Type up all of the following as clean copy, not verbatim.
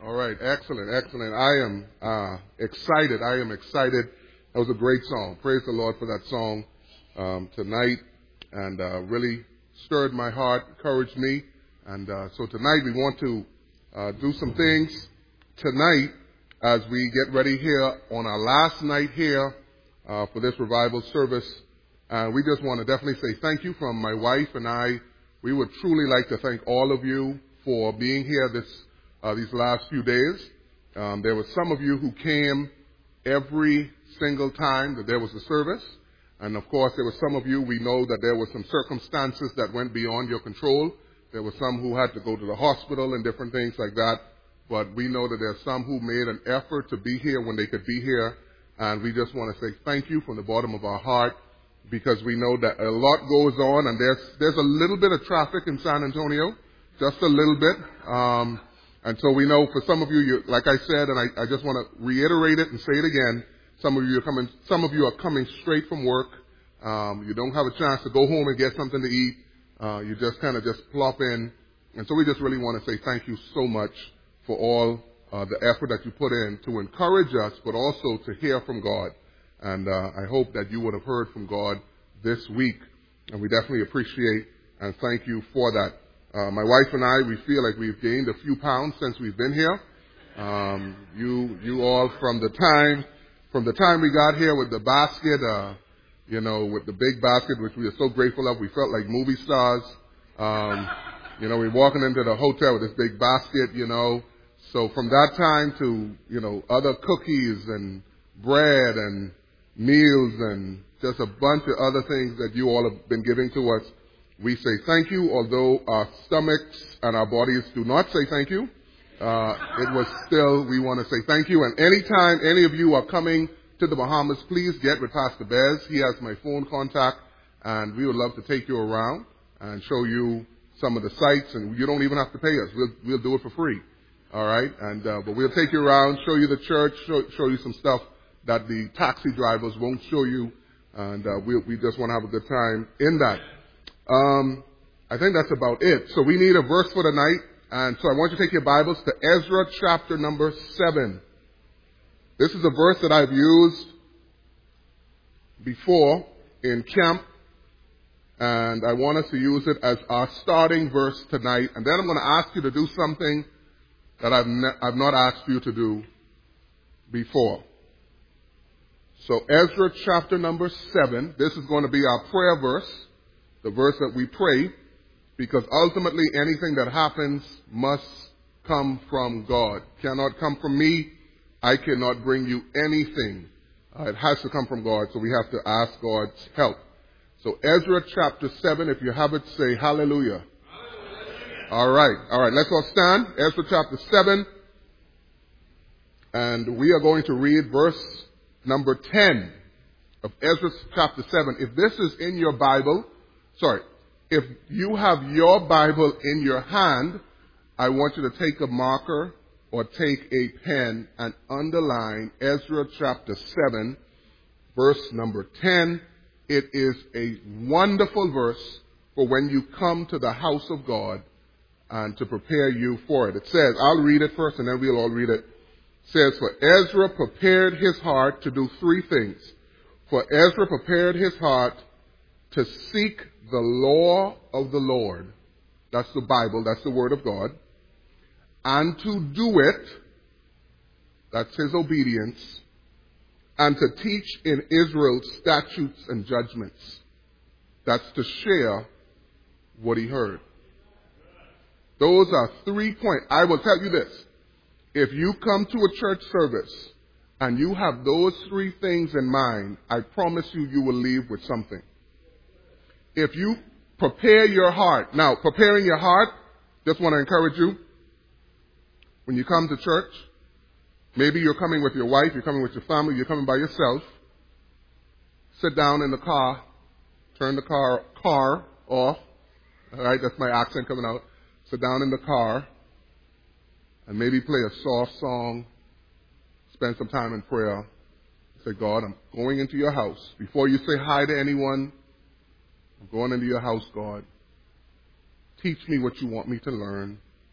All right, excellent, excellent. I am excited. I am excited. That was a great song. Praise the Lord for that song tonight, and really stirred my heart, encouraged me. And so tonight we want to do some things tonight as we get ready here on our last night here for this revival service. And we just want to definitely say thank you from my wife and I. We would truly like to thank all of you for being here these last few days. There were some of you who came every single time that there was a service. And of course, there were some of you, we know that there were some circumstances that went beyond your control. There were some who had to go to the hospital and different things like that. But we know that there are some who made an effort to be here when they could be here. And we just want to say thank you from the bottom of our heart, because we know that a lot goes on, and there's a little bit of traffic in San Antonio, just a little bit. And so we know for some of you, like I said, and I just want to reiterate it and say it again, some of you are coming straight from work. You don't have a chance to go home and get something to eat. You just kind of just plop in. And so we just really want to say thank you so much for all the effort that you put in to encourage us, but also to hear from God. And I hope that you would have heard from God this week. And we definitely appreciate and thank you for that. My wife and I, we feel like we've gained a few pounds since we've been here. You all, from the time we got here with the basket, with the big basket, which we are so grateful of, we felt like movie stars. We're walking into the hotel with this big basket, So from that time to, other cookies and bread and meals and just a bunch of other things that you all have been giving to us, we say thank you, although our stomachs and our bodies do not say thank you. We want to say thank you. And anytime any of you are coming to the Bahamas, please get with Pastor Bez. He has my phone contact, and we would love to take you around and show you some of the sights. And you don't even have to pay us. We'll do it for free. All right? And but we'll take you around, show you the church, show you some stuff that the taxi drivers won't show you. And we just want to have a good time in that. I think that's about it. So we need a verse for tonight. And so I want you to take your Bibles to Ezra chapter number 7. This is a verse that I've used before in camp. And I want us to use it as our starting verse tonight. And then I'm going to ask you to do something that I've not asked you to do before. So Ezra chapter number 7. This is going to be our prayer verse. The verse that we pray, because ultimately anything that happens must come from God. Cannot come from me. I cannot bring you anything. It has to come from God, so we have to ask God's help. So Ezra chapter 7, if you have it, say hallelujah. Hallelujah. All right, let's all stand. Ezra chapter 7, and we are going to read verse number 10 of Ezra chapter 7. If this is in your Bible, if you have your Bible in your hand, I want you to take a marker or take a pen and underline Ezra chapter 7, verse number 10. It is a wonderful verse for when you come to the house of God and to prepare you for it. It says, I'll read it first and then we'll all read it. It says, for Ezra prepared his heart to do three things. For Ezra prepared his heart to seek the law of the Lord. That's the Bible. That's the Word of God. And to do it, that's his obedience, and to teach in Israel statutes and judgments. That's to share what he heard. Those are 3 points. I will tell you this. If you come to a church service and you have those 3 things in mind, I promise you will leave with something. If you prepare your heart. Now, preparing your heart, just want to encourage you. When you come to church, maybe you're coming with your wife, you're coming with your family, you're coming by yourself. Sit down in the car, turn the car off. All right, that's my accent coming out. Sit down in the car and maybe play a soft song. Spend some time in prayer. Say, God, I'm going into your house. Before you say hi to anyone, I'm going into your house, God. Teach me what you want me to learn.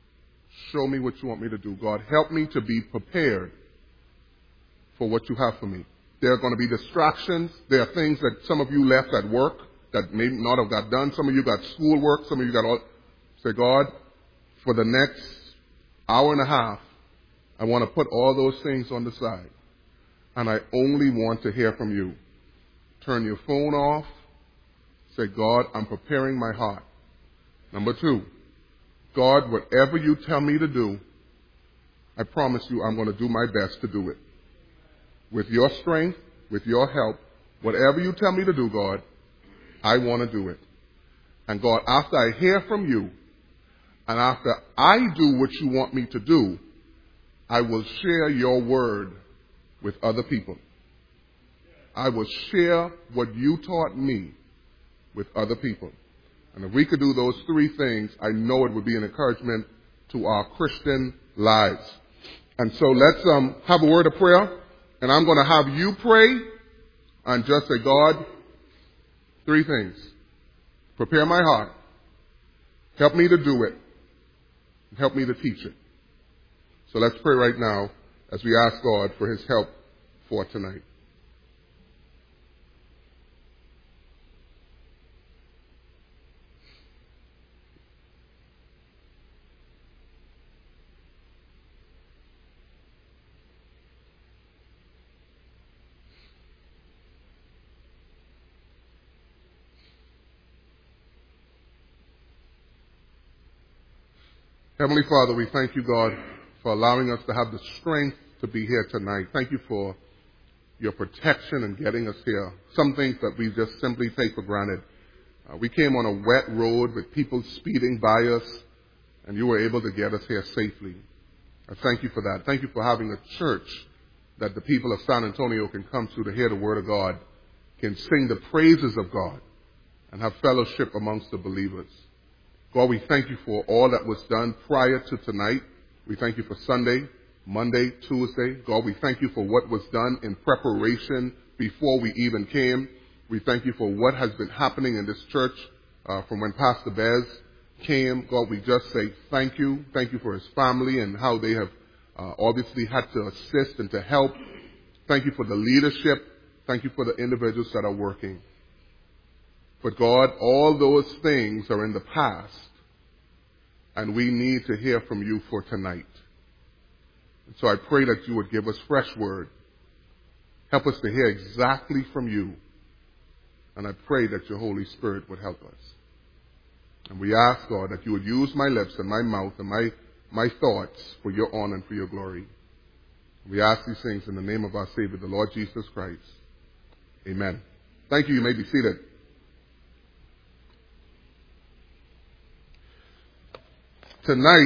Show me what you want me to do. God, help me to be prepared for what you have for me. There are going to be distractions. There are things that some of you left at work that may not have got done. Some of you got schoolwork. Some of you got all. Say, God, for the next hour and a half, I want to put all those things on the side. And I only want to hear from you. Turn your phone off. Say, God, I'm preparing my heart. Number 2, God, whatever you tell me to do, I promise you I'm going to do my best to do it. With your strength, with your help, whatever you tell me to do, God, I want to do it. And God, after I hear from you, and after I do what you want me to do, I will share your word with other people. I will share what you taught me with other people. And if we could do those 3 things, I know it would be an encouragement to our Christian lives. And so let's have a word of prayer. And I'm going to have you pray and just say, God, 3 things. Prepare my heart. Help me to do it. Help me to teach it. So let's pray right now as we ask God for his help for tonight. Heavenly Father, we thank you, God, for allowing us to have the strength to be here tonight. Thank you for your protection in getting us here. Some things that we just simply take for granted. We came on a wet road with people speeding by us, and you were able to get us here safely. I thank you for that. Thank you for having a church that the people of San Antonio can come to hear the Word of God, can sing the praises of God, and have fellowship amongst the believers. God, we thank you for all that was done prior to tonight. We thank you for Sunday, Monday, Tuesday. God, we thank you for what was done in preparation before we even came. We thank you for what has been happening in this church from when Pastor Bez came. God, we just say thank you. Thank you for his family and how they have obviously had to assist and to help. Thank you for the leadership. Thank you for the individuals that are working. But God, all those things are in the past, and we need to hear from you for tonight. And so I pray that you would give us fresh word. Help us to hear exactly from you. And I pray that your Holy Spirit would help us. And we ask, God, that you would use my lips and my mouth and my thoughts for your honor and for your glory. We ask these things in the name of our Savior, the Lord Jesus Christ. Amen. Thank you. You may be seated. Tonight,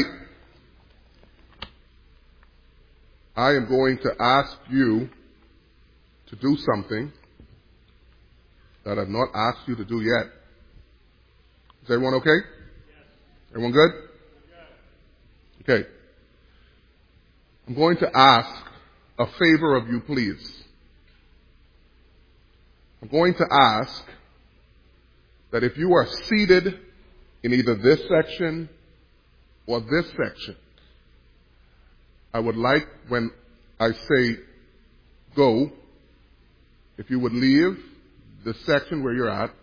I am going to ask you to do something that I've not asked you to do yet. Is everyone okay? Yes. Everyone good? Yes. Okay. I'm going to ask a favor of you, please. I'm going to ask that if you are seated in either this section or this section, I would like, when I say go, if you would leave the section where you're at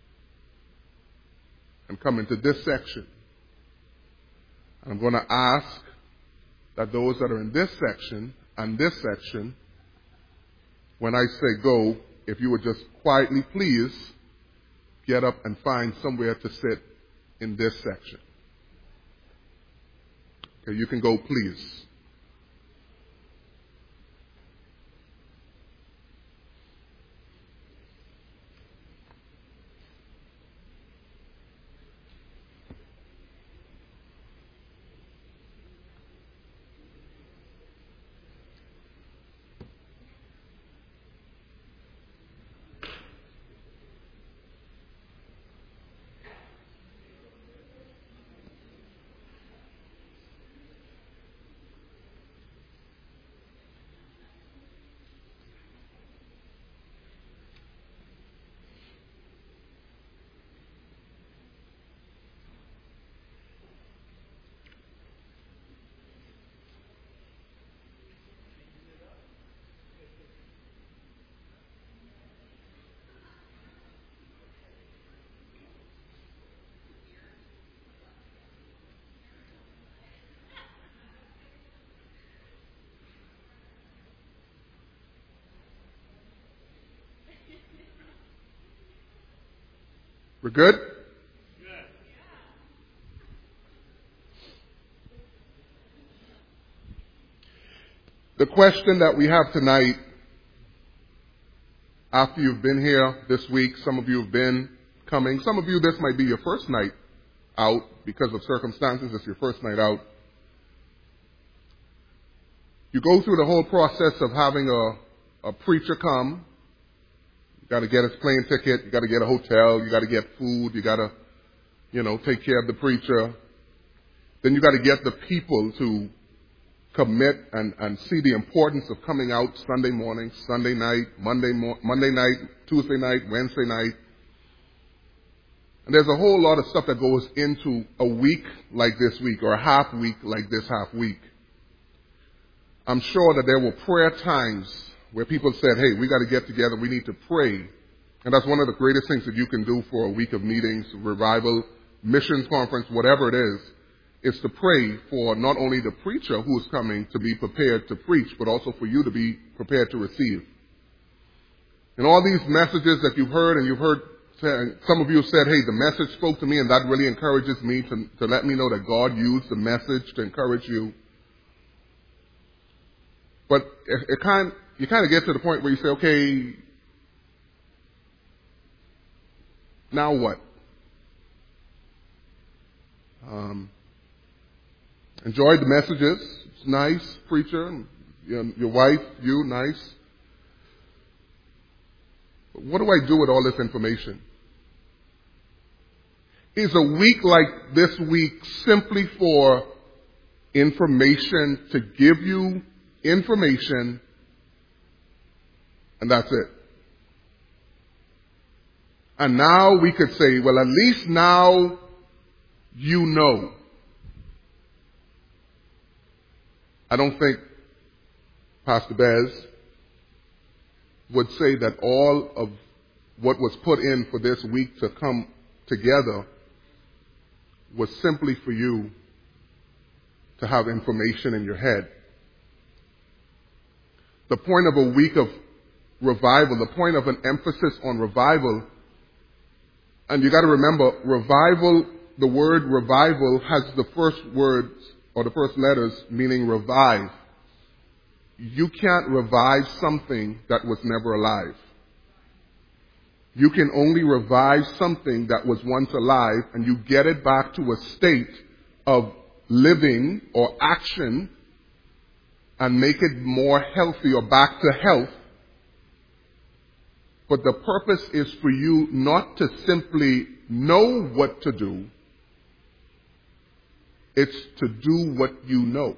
and come into this section. And I'm going to ask that those that are in this section and this section, when I say go, if you would just quietly, please, get up and find somewhere to sit in this section. Okay, you can go, please. We're good? The question that we have tonight, after you've been here this week, some of you have been coming, some of you this might be your first night out because of circumstances, it's your first night out. You go through the whole process of having a preacher come. You got to get his plane ticket, you got to get a hotel, you got to get food, you got to, take care of the preacher. Then you got to get the people to commit and see the importance of coming out Sunday morning, Sunday night, Monday night, Tuesday night, Wednesday night. And there's a whole lot of stuff that goes into a week like this week or a half week like this half week. I'm sure that there were prayer times where people said, hey, we got to get together, we need to pray. And that's one of the greatest things that you can do for a week of meetings, revival, missions conference, whatever it is to pray for not only the preacher who is coming to be prepared to preach, but also for you to be prepared to receive. And all these messages that you've heard, and you've heard, some of you have said, hey, the message spoke to me, and that really encourages me to let me know that God used the message to encourage you. But you kind of get to the point where you say, okay, now what? Enjoyed the messages. It's nice, preacher. Your wife, you, nice. But what do I do with all this information? Is a week like this week simply for information, to give you information, and that's it? And now we could say, well, at least now you know. I don't think Pastor Bez would say that all of what was put in for this week to come together was simply for you to have information in your head. The point of a week of revival, the point of an emphasis on revival, and you got to remember, revival, the word revival has the first words or the first letters meaning revive. You can't revive something that was never alive. You can only revive something that was once alive, and you get it back to a state of living or action and make it more healthy or back to health. But the purpose is for you not to simply know what to do. It's to do what you know.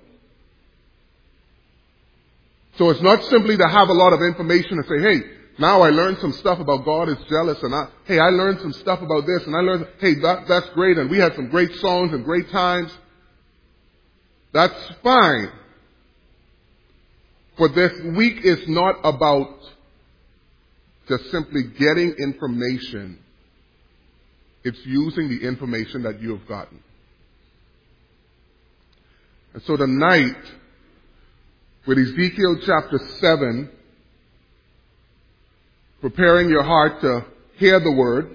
So it's not simply to have a lot of information and say, hey, now I learned some stuff about God is jealous, and I learned some stuff about this, and I learned, hey, that's great, and we had some great songs and great times. That's fine. But this week is not about just simply getting information. It's using the information that you have gotten. And so tonight, with Ezekiel chapter 7, preparing your heart to hear the word,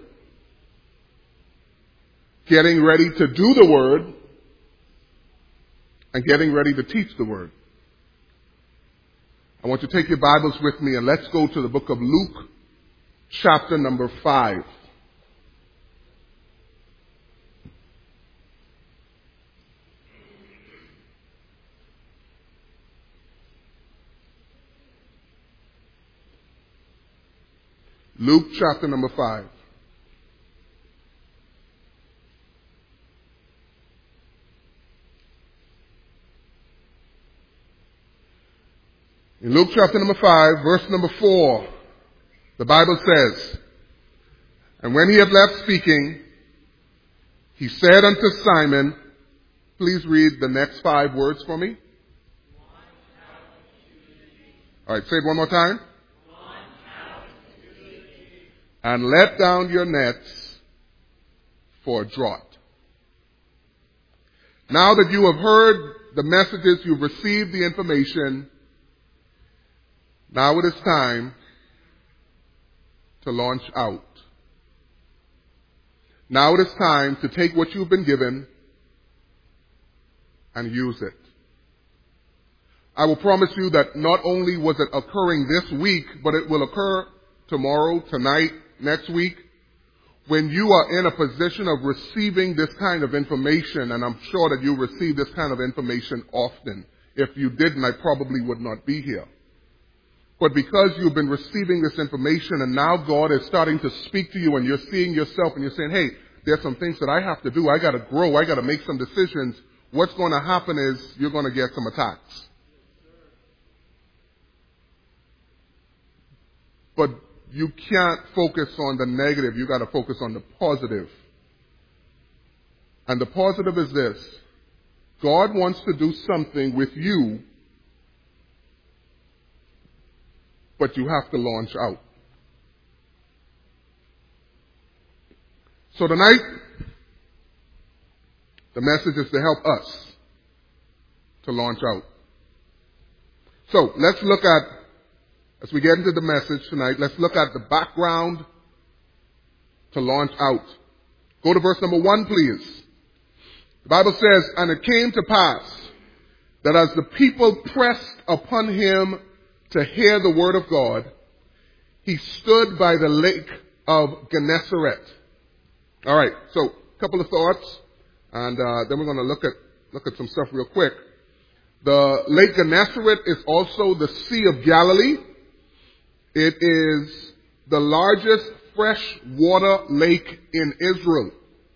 getting ready to do the word, and getting ready to teach the word. I want you to take your Bibles with me and let's go to the book of Luke, chapter number 5. Luke chapter number 5. In Luke chapter number 5, verse number 4, the Bible says, and when he had left speaking, he said unto Simon, please read the next 5 words for me. All right, say it one more time. And let down your nets for a draught. Now that you have heard the messages, you've received the information, now it is time to launch out. Now it is time to take what you've been given and use it. I will promise you that not only was it occurring this week, but it will occur tomorrow, tonight, next week, when you are in a position of receiving this kind of information, and I'm sure that you receive this kind of information often. If you didn't, I probably would not be here. But because you've been receiving this information and now God is starting to speak to you and you're seeing yourself and you're saying, hey, there's some things that I have to do. I got to grow. I got to make some decisions. What's going to happen is you're going to get some attacks. But you can't focus on the negative. You got to focus on the positive. And the positive is this. God wants to do something with you, but you have to launch out. So tonight, the message is to help us to launch out. So let's look at, as we get into the message tonight, let's look at the background to launch out. Go to verse number 1, please. The Bible says, and it came to pass that as the people pressed upon him to hear the word of God, he stood by the lake of Gennesaret. All right, so a couple of thoughts, and then we're going to look at some stuff real quick. The Lake Gennesaret is also the Sea of Galilee. It is the largest freshwater lake in Israel.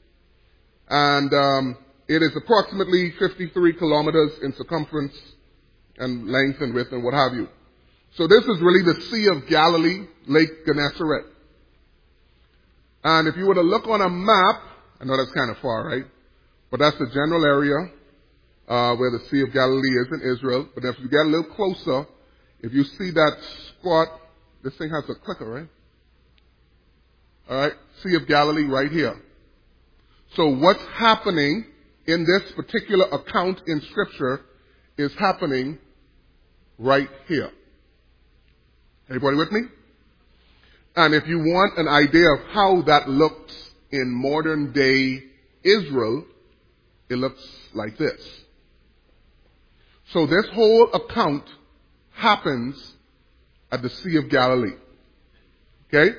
And it is approximately 53 kilometers in circumference and length and width and what have you. So this is really the Sea of Galilee, Lake Gennesaret. And if you were to look on a map, I know that's kind of far, right? But that's the general area where the Sea of Galilee is in Israel. But if you get a little closer, if you see that spot, this thing has a clicker, right? All right, Sea of Galilee right here. So what's happening in this particular account in Scripture is happening right here. Everybody with me? And if you want an idea of how that looks in modern day Israel, it looks like this. So this whole account happens at the Sea of Galilee. Okay?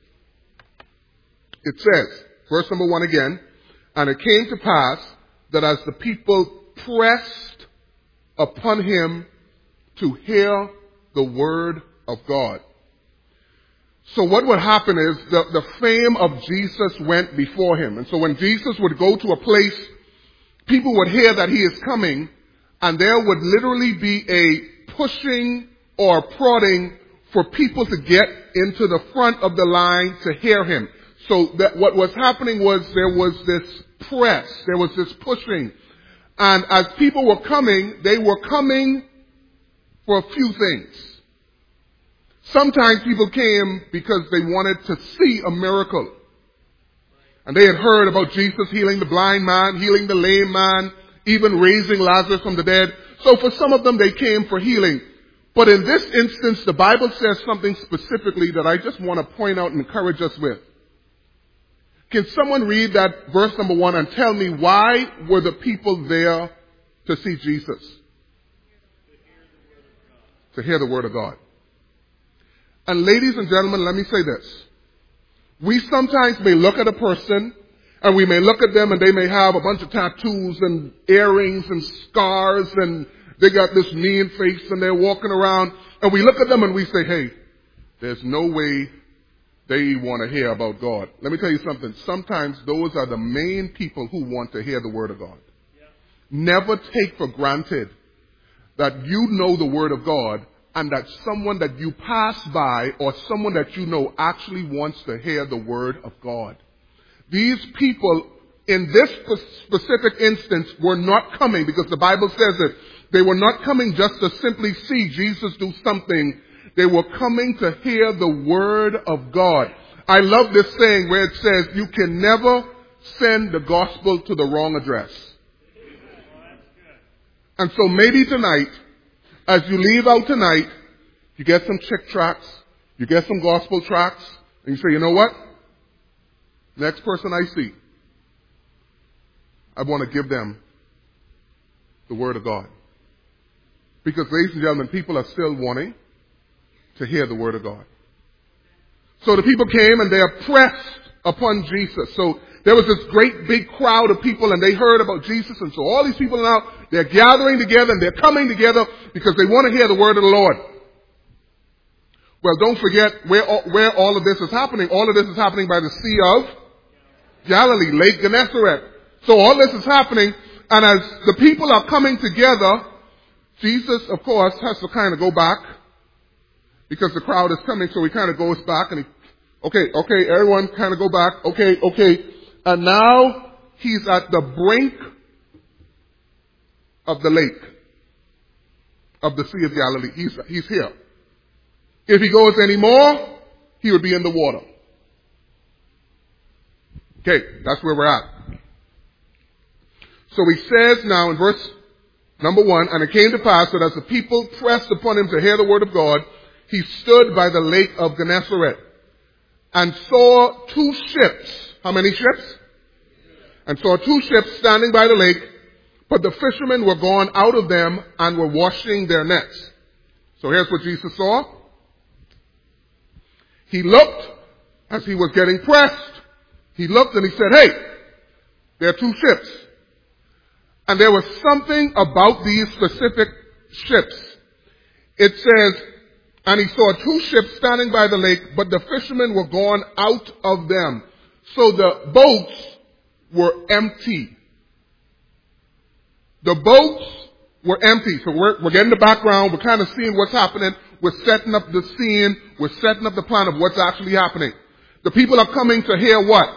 It says, verse number 1 again, and it came to pass that as the people pressed upon him to hear the word of God. So what would happen is the fame of Jesus went before him. And so when Jesus would go to a place, people would hear that he is coming, and there would literally be a pushing or prodding for people to get into the front of the line to hear him. So that what was happening was there was this press, there was this pushing. And as people were coming, they were coming for a few things. Sometimes people came because they wanted to see a miracle. And they had heard about Jesus healing the blind man, healing the lame man, even raising Lazarus from the dead. So for some of them, they came for healing. But in this instance, the Bible says something specifically that I just want to point out and encourage us with. Can someone read that verse number 1 and tell me why were the people there to see Jesus? To hear the word of God. And ladies and gentlemen, let me say this. We sometimes may look at a person and we may look at them and they may have a bunch of tattoos and earrings and scars and they got this mean face and they're walking around and we look at them and we say, hey, there's no way they want to hear about God. Let me tell you something. Sometimes those are the main people who want to hear the word of God. Yeah. Never take for granted that you know the word of God and that someone that you pass by or someone that you know actually wants to hear the word of God. These people in this specific instance were not coming because the Bible says it. They were not coming just to simply see Jesus do something. They were coming to hear the word of God. I love this saying where it says you can never send the gospel to the wrong address. And so maybe tonight, as you leave out tonight, you get some chick tracts, you get some gospel tracts, and you say, you know what? next person I see, I want to give them the Word of God. Because, ladies and gentlemen, people are still wanting to hear the Word of God. So the people came and they are pressed upon Jesus. So there was this great big crowd of people and they heard about Jesus. And so all these people now, they're gathering together and they're coming together because they want to hear the Word of the Lord. Well, don't forget where all of this is happening. All of this is happening by the Sea of Galilee, Lake Gennesaret. So all this is happening, and as the people are coming together, Jesus, of course, has to kind of go back because the crowd is coming, so he kind of goes back and okay, everyone kind of go back. Okay. And now he's at the brink of the lake of the Sea of Galilee. He's here. If he goes any more, he would be in the water. Okay, that's where we're at. So he says now in verse number 1, and it came to pass that as the people pressed upon him to hear the word of God, he stood by the lake of Gennesaret and saw 2 ships. How many ships? And saw 2 ships standing by the lake, but the fishermen were gone out of them and were washing their nets. So here's what Jesus saw. He looked as he was getting pressed. He looked and he said, hey, there are 2 ships. And there was something about these specific ships. It says, and he saw 2 ships standing by the lake, but the fishermen were gone out of them. So the boats were empty. The boats were empty. So we're getting the background. We're kind of seeing what's happening. We're setting up the scene. We're setting up the plan of what's actually happening. The people are coming to hear what?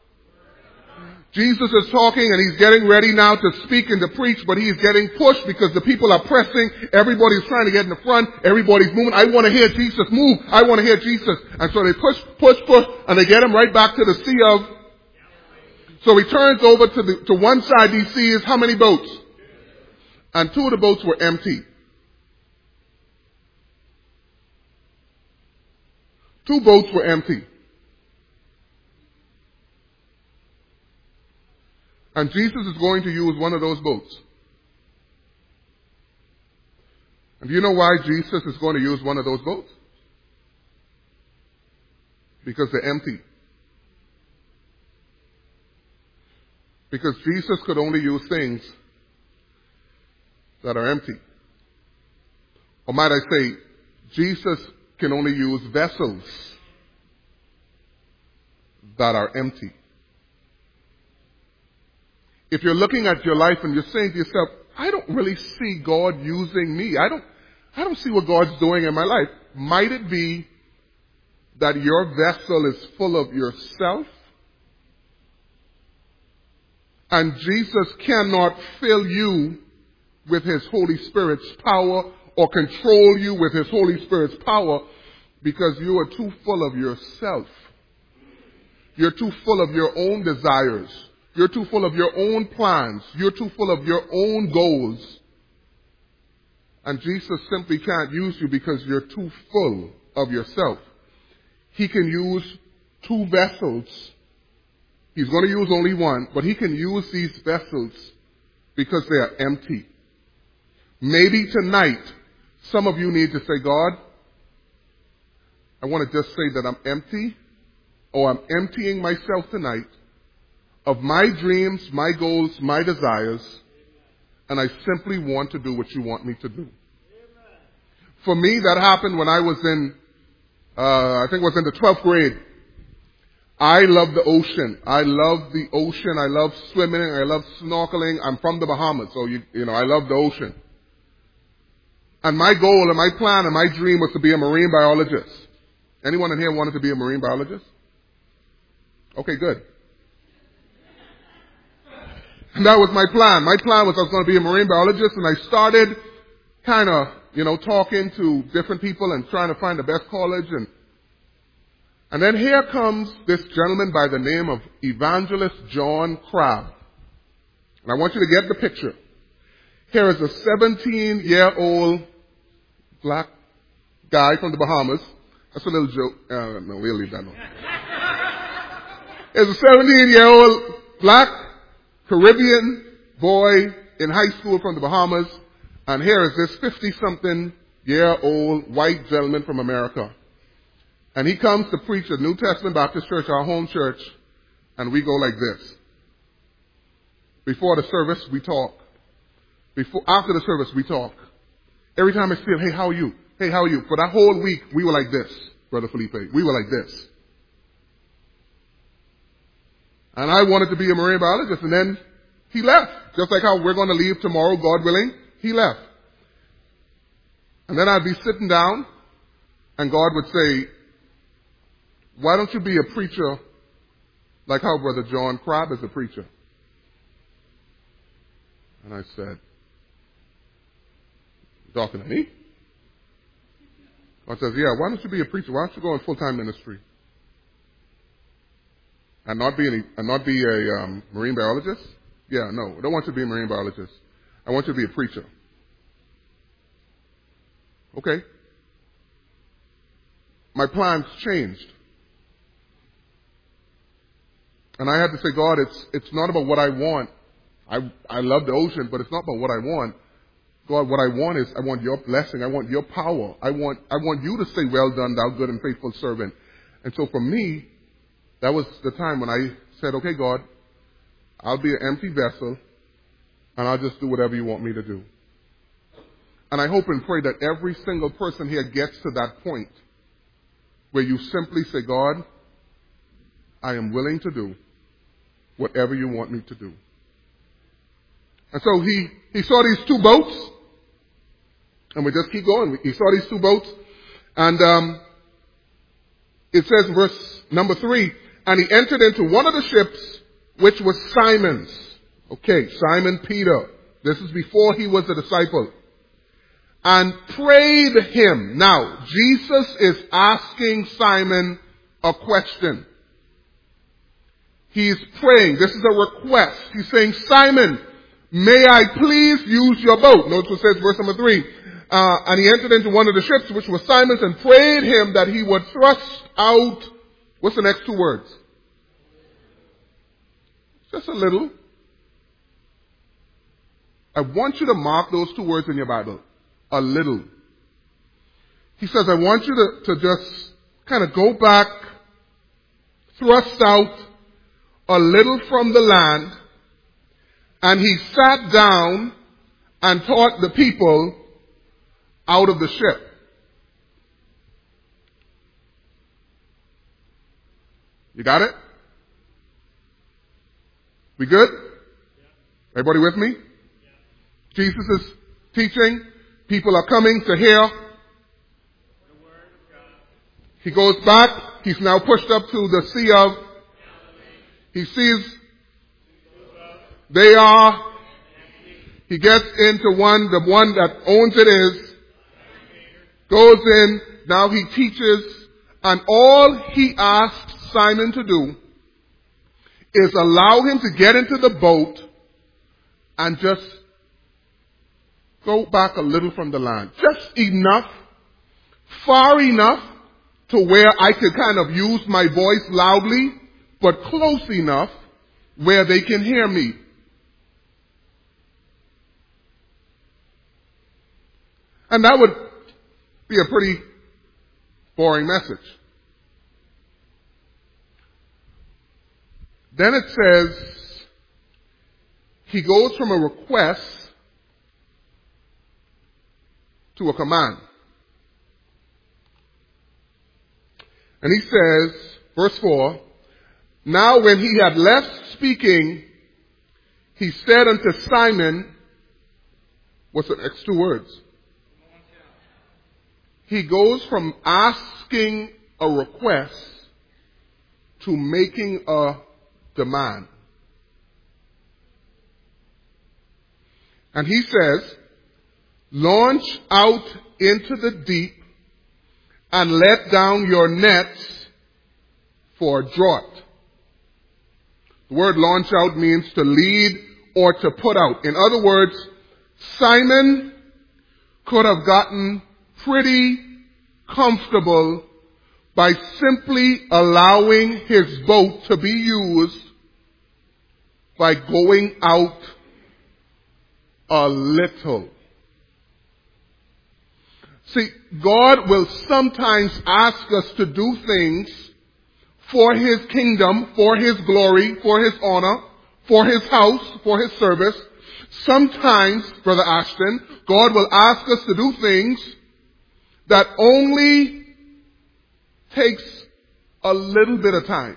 Jesus is talking and he's getting ready now to speak and to preach, but he's getting pushed because the people are pressing. Everybody's trying to get in the front. Everybody's moving. I want to hear Jesus move. I want to hear Jesus. And so they push, and they get him right back to the Sea of. So he turns over to one side. He sees how many boats? And 2 of the boats were empty. 2 boats were empty. And Jesus is going to use one of those boats. And do you know why Jesus is going to use one of those boats? Because they're empty. Because Jesus could only use things that are empty. Or might I say, Jesus can only use vessels that are empty. If you're looking at your life and you're saying to yourself, I don't really see God using me. I don't see what God's doing in my life. Might it be that your vessel is full of yourself? And Jesus cannot fill you with his Holy Spirit's power or control you with his Holy Spirit's power because you are too full of yourself. You're too full of your own desires. You're too full of your own plans. You're too full of your own goals. And Jesus simply can't use you because you're too full of yourself. He can use 2 vessels. He's going to use only one, but he can use these vessels because they are empty. Maybe tonight, some of you need to say, God, I want to just say that I'm empty, or I'm emptying myself tonight of my dreams, my goals, my desires, and I simply want to do what you want me to do. For me, that happened when I was in, I think it was in the 12th grade. I love the ocean. I love the ocean. I love swimming. I love snorkeling. I'm from the Bahamas, so you know, I love the ocean. And my goal and my plan and my dream was to be a marine biologist. Anyone in here wanted to be a marine biologist? Okay, good. And that was my plan. My plan was I was going to be a marine biologist, and I started kind of, talking to different people and trying to find the best college. And then here comes this gentleman by the name of Evangelist John Crabb. And I want you to get the picture. Here is a 17-year-old black guy from the Bahamas. That's a little joke. No, we'll leave that alone. is a 17-year-old black Caribbean boy in high school from the Bahamas, and here is this 50-something-year-old white gentleman from America. And he comes to preach at New Testament Baptist Church, our home church, and we go like this. Before the service, we talk. After the service, we talk. Every time I see him, hey, how are you? Hey, how are you? For that whole week, we were like this, Brother Felipe. We were like this. And I wanted to be a marine biologist, and then he left. Just like how we're going to leave tomorrow, God willing, he left. And then I'd be sitting down, and God would say, why don't you be a preacher like how Brother John Crabb is a preacher? And I said, you talking to me? God says, yeah, why don't you be a preacher? Why don't you go in full-time ministry? And not be a marine biologist? Yeah, no, I don't want you to be a marine biologist. I want you to be a preacher. Okay. My plans changed. And I had to say, God, it's not about what I want. I love the ocean, but it's not about what I want. God, what I want is, I want your blessing. I want your power. I want you to say, well done, thou good and faithful servant. And so for me, that was the time when I said, okay, God, I'll be an empty vessel, and I'll just do whatever you want me to do. And I hope and pray that every single person here gets to that point where you simply say, God, I am willing to do whatever you want me to do. And so he saw these two boats, and we just keep going. He saw these two boats, and it says in verse number 3, and he entered into one of the ships, which was Simon's. Okay, Simon Peter. This is before he was a disciple. And prayed him. Now, Jesus is asking Simon a question. He's praying. This is a request. He's saying, Simon, may I please use your boat? Notice what it says, verse number 3. And he entered into one of the ships, which was Simon's, and prayed him that he would thrust out, what's the next two words? Just a little. I want you to mark those two words in your Bible. A little. He says, I want you to just kind of go back, thrust out a little from the land, and he sat down and taught the people out of the ship. You got it? We good? Everybody with me? Jesus is teaching. People are coming to hear. He goes back. He's now pushed up to the Sea of. He sees they are. He gets into one. The one that owns it is. Goes in. Now he teaches. And all he asks Simon to do is allow him to get into the boat and just go back a little from the land. Just enough, far enough to where I could kind of use my voice loudly, but close enough where they can hear me. And that would be a pretty boring message. Then it says, he goes from a request to a command. And he says, verse 4, now when he had left speaking, he said unto Simon, what's the next two words? He goes from asking a request to making a demand. And he says, launch out into the deep and let down your nets for a draught. The word launch out means to lead or to put out. In other words, Simon could have gotten pretty comfortable by simply allowing his boat to be used by going out a little. See, God will sometimes ask us to do things for his kingdom, for his glory, for his honor, for his house, for his service. Sometimes, Brother Ashton, God will ask us to do things that only takes a little bit of time.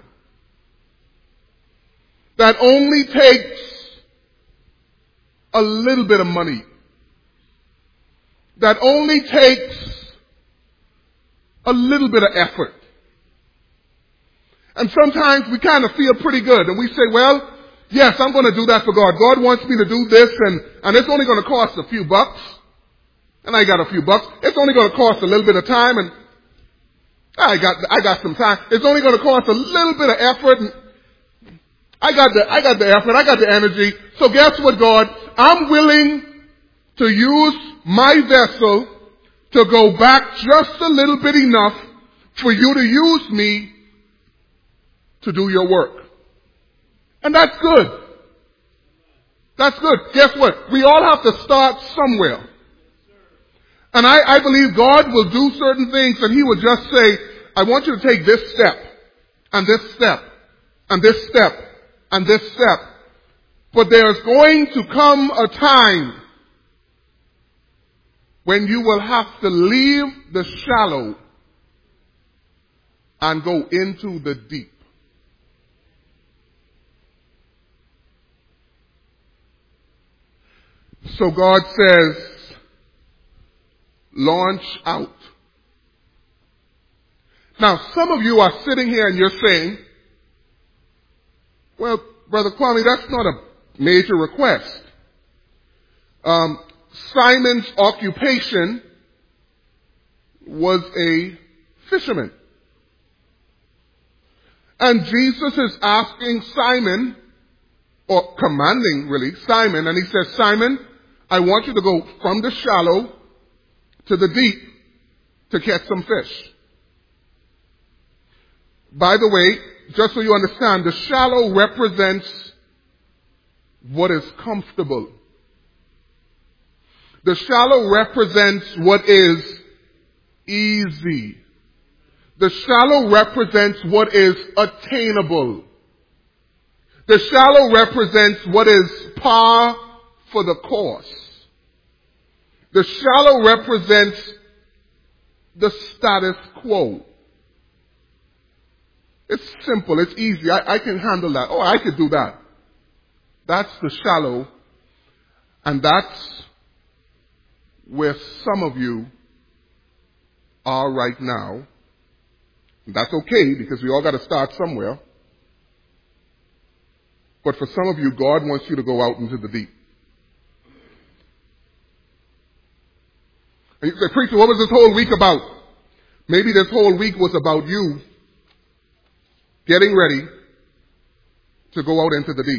That only takes a little bit of money. That only takes a little bit of effort. And sometimes we kind of feel pretty good and we say, well, yes, I'm going to do that for God. God wants me to do this and it's only going to cost a few bucks. And I got a few bucks. It's only going to cost a little bit of time and I got some time. It's only going to cost a little bit of effort and I got the effort. I got the energy. So guess what, God? I'm willing to use my vessel to go back just a little bit enough for you to use me to do your work. And that's good. That's good. Guess what? We all have to start somewhere. And I believe God will do certain things and he will just say, I want you to take this step, and this step, and this step, and this step. But there's going to come a time when you will have to leave the shallow and go into the deep. So God says, launch out. Now, some of you are sitting here and you're saying, well, Brother Kwame, that's not a major request. Simon's occupation was a fisherman. And Jesus is asking Simon, or commanding really, Simon, and he says, Simon, I want you to go from the shallow to the deep to catch some fish. By the way, just so you understand, the shallow represents what is comfortable. The shallow represents what is easy. The shallow represents what is attainable. The shallow represents what is par for the course. The shallow represents the status quo. It's simple. It's easy. I can handle that. Oh, I could do that. That's the shallow. And that's where some of you are right now. And that's okay because we all got to start somewhere. But for some of you, God wants you to go out into the deep. And you say, preacher, what was this whole week about? Maybe this whole week was about you getting ready to go out into the deep.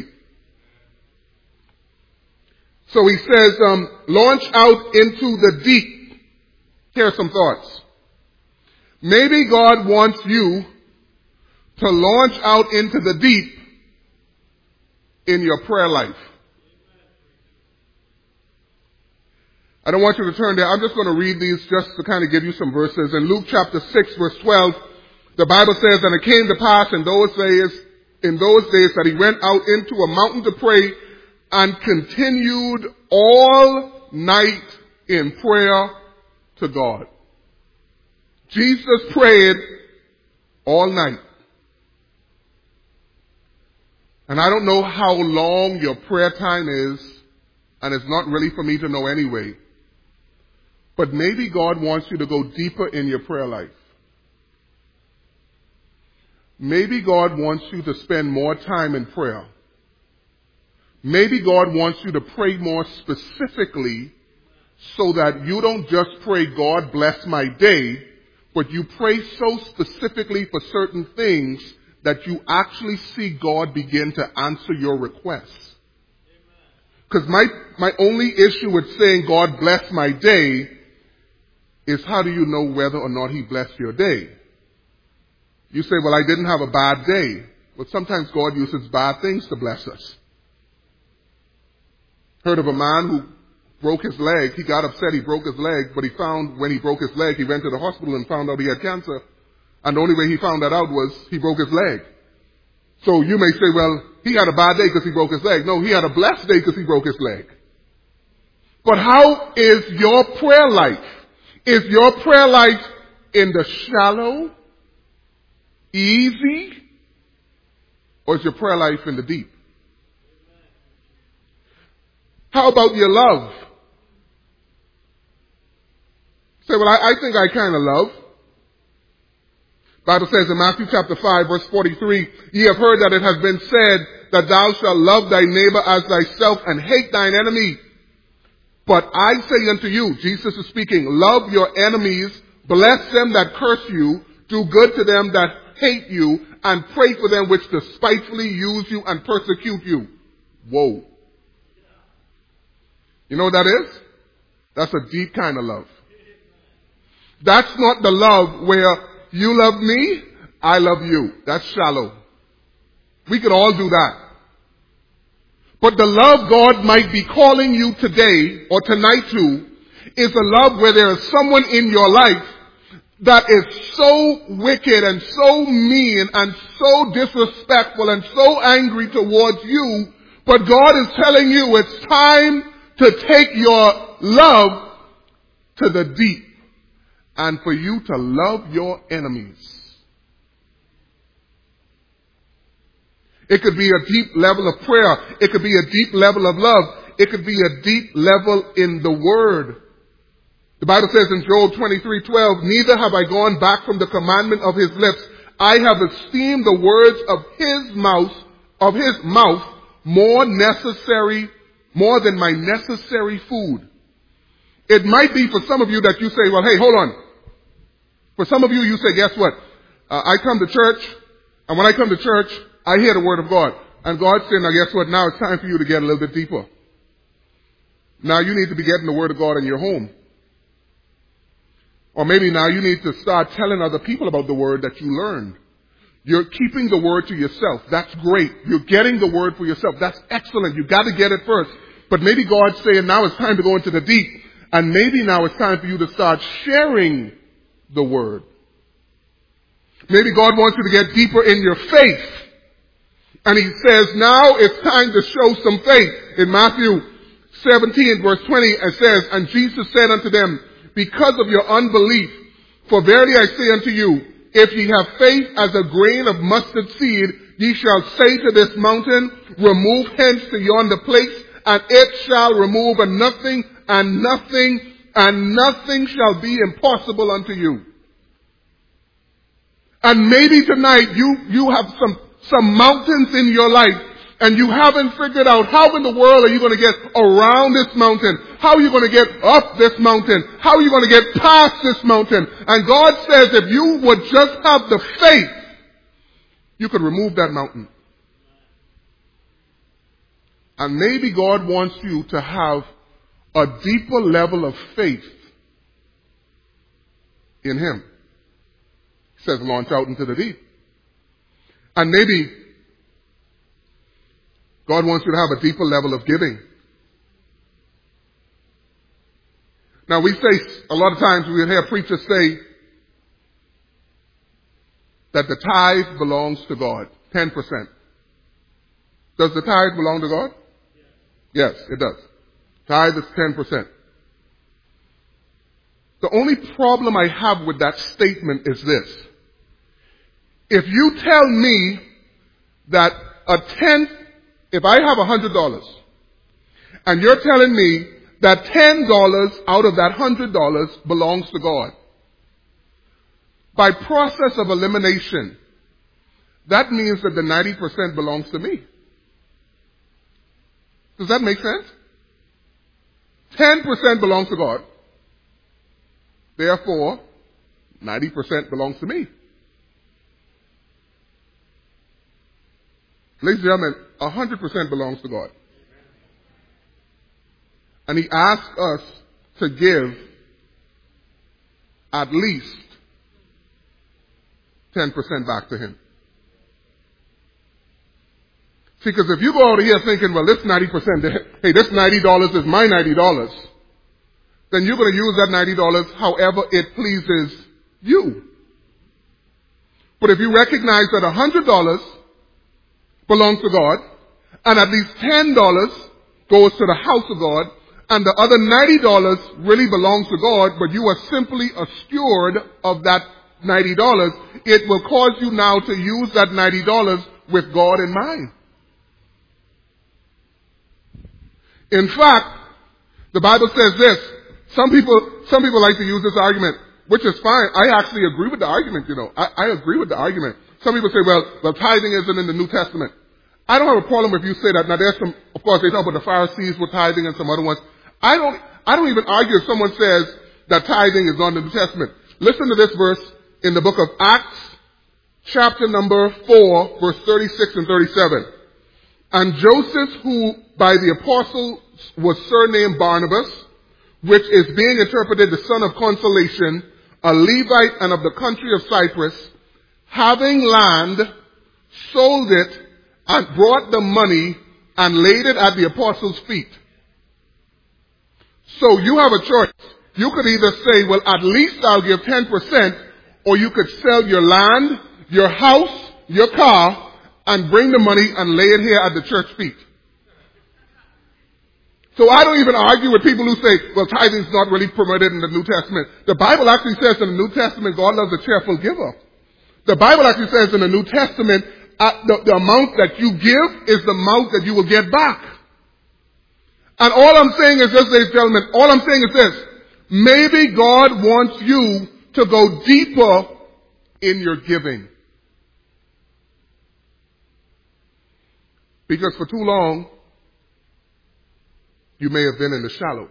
So he says, launch out into the deep. Here are some thoughts. Maybe God wants you to launch out into the deep in your prayer life. I don't want you to turn there. I'm just going to read these just to kind of give you some verses. In Luke chapter 6, verse 12, the Bible says, and it came to pass in those days that he went out into a mountain to pray and continued all night in prayer to God. Jesus prayed all night. And I don't know how long your prayer time is, and it's not really for me to know anyway. But maybe God wants you to go deeper in your prayer life. Maybe God wants you to spend more time in prayer. Maybe God wants you to pray more specifically so that you don't just pray, God bless my day, but you pray so specifically for certain things that you actually see God begin to answer your requests. Because my only issue with saying, God bless my day, is how do you know whether or not he blessed your day? You say, well, I didn't have a bad day. Well, sometimes God uses bad things to bless us. Heard of a man who broke his leg. He got upset, he broke his leg, but when he broke his leg, he went to the hospital and found out he had cancer. And the only way he found that out was he broke his leg. So you may say, well, he had a bad day because he broke his leg. No, he had a blessed day because he broke his leg. But how is your prayer life? Is your prayer life in the shallow, easy, or is your prayer life in the deep? How about your love? Say, well, I think I kind of love. Bible says in Matthew chapter 5 verse 43, ye have heard that it has been said that thou shalt love thy neighbor as thyself and hate thine enemy. But I say unto you, Jesus is speaking, love your enemies, bless them that curse you, do good to them that hate you, and pray for them which despitefully use you and persecute you. Whoa. You know what that is? That's a deep kind of love. That's not the love where you love me, I love you. That's shallow. We could all do that. But the love God might be calling you today or tonight to is a love where there is someone in your life that is so wicked and so mean and so disrespectful and so angry towards you, but God is telling you it's time to take your love to the deep and for you to love your enemies. It could be a deep level of prayer. It could be a deep level of love. It could be a deep level in the Word. The Bible says in Joel 23:12, neither have I gone back from the commandment of his lips. I have esteemed the words of his mouth more than my necessary food. It might be for some of you that you say, well, hey, hold on. For some of you, you say, guess what? I come to church, and when I come to church, I hear the word of God. And God said, now guess what? Now it's time for you to get a little bit deeper. Now you need to be getting the word of God in your home. Or maybe now you need to start telling other people about the word that you learned. You're keeping the word to yourself. That's great. You're getting the word for yourself. That's excellent. You've got to get it first. But maybe God's saying now it's time to go into the deep. And maybe now it's time for you to start sharing the word. Maybe God wants you to get deeper in your faith. And he says now it's time to show some faith. In Matthew 17 verse 20 it says, and Jesus said unto them, because of your unbelief, for verily I say unto you, if ye have faith as a grain of mustard seed, ye shall say to this mountain, remove hence to yonder place, and it shall remove, and nothing shall be impossible unto you. And maybe tonight you have some mountains in your life, and you haven't figured out how in the world are you going to get around this mountain? How are you going to get up this mountain? How are you going to get past this mountain? And God says if you would just have the faith, you could remove that mountain. And maybe God wants you to have a deeper level of faith in Him. He says launch out into the deep. And maybe God wants you to have a deeper level of giving. Now we say, a lot of times we hear preachers say that the tithe belongs to God, 10%. Does the tithe belong to God? Yes, it does. Tithe is 10%. The only problem I have with that statement is this. If you tell me that a tenth, if I have $100, and you're telling me that $10 out of that $100 belongs to God, by process of elimination, that means that the 90% belongs to me. Does that make sense? 10% belongs to God. Therefore, 90% belongs to me. Ladies and gentlemen, 100% belongs to God. And He asks us to give at least 10% back to him. See, because if you go out of here thinking, well, this 90%, hey, this $90 is my $90, then you're going to use that $90 however it pleases you. But if you recognize that $100 belongs to God, and at least $10 goes to the house of God, and the other $90 really belongs to God, but you are simply a steward of that $90, it will cause you now to use that $90 with God in mind. In fact, the Bible says this. Some people like to use this argument, which is fine. I actually agree with the argument, I agree with the argument. Some people say, well, tithing isn't in the New Testament. I don't have a problem if you say that. Now there's some, of course, they talk about the Pharisees with tithing and some other ones. I don't even argue if someone says that tithing is not in the New Testament. Listen to this verse in the book of Acts, chapter number 4, verse 36 and 37. And Joseph, who by the apostles was surnamed Barnabas, which is being interpreted the son of consolation, a Levite and of the country of Cyprus, having land, sold it, and brought the money and laid it at the apostles' feet. So you have a choice. You could either say, well, at least I'll give 10%, or you could sell your land, your house, your car, and bring the money and lay it here at the church feet. So I don't even argue with people who say, well, tithing is not really permitted in the New Testament. The Bible actually says in the New Testament, God loves a cheerful giver. The Bible actually says in the New Testament, the amount that you give is the amount that you will get back. And all I'm saying is this, ladies and gentlemen, all I'm saying is this. Maybe God wants you to go deeper in your giving. Because for too long, you may have been in the shallow.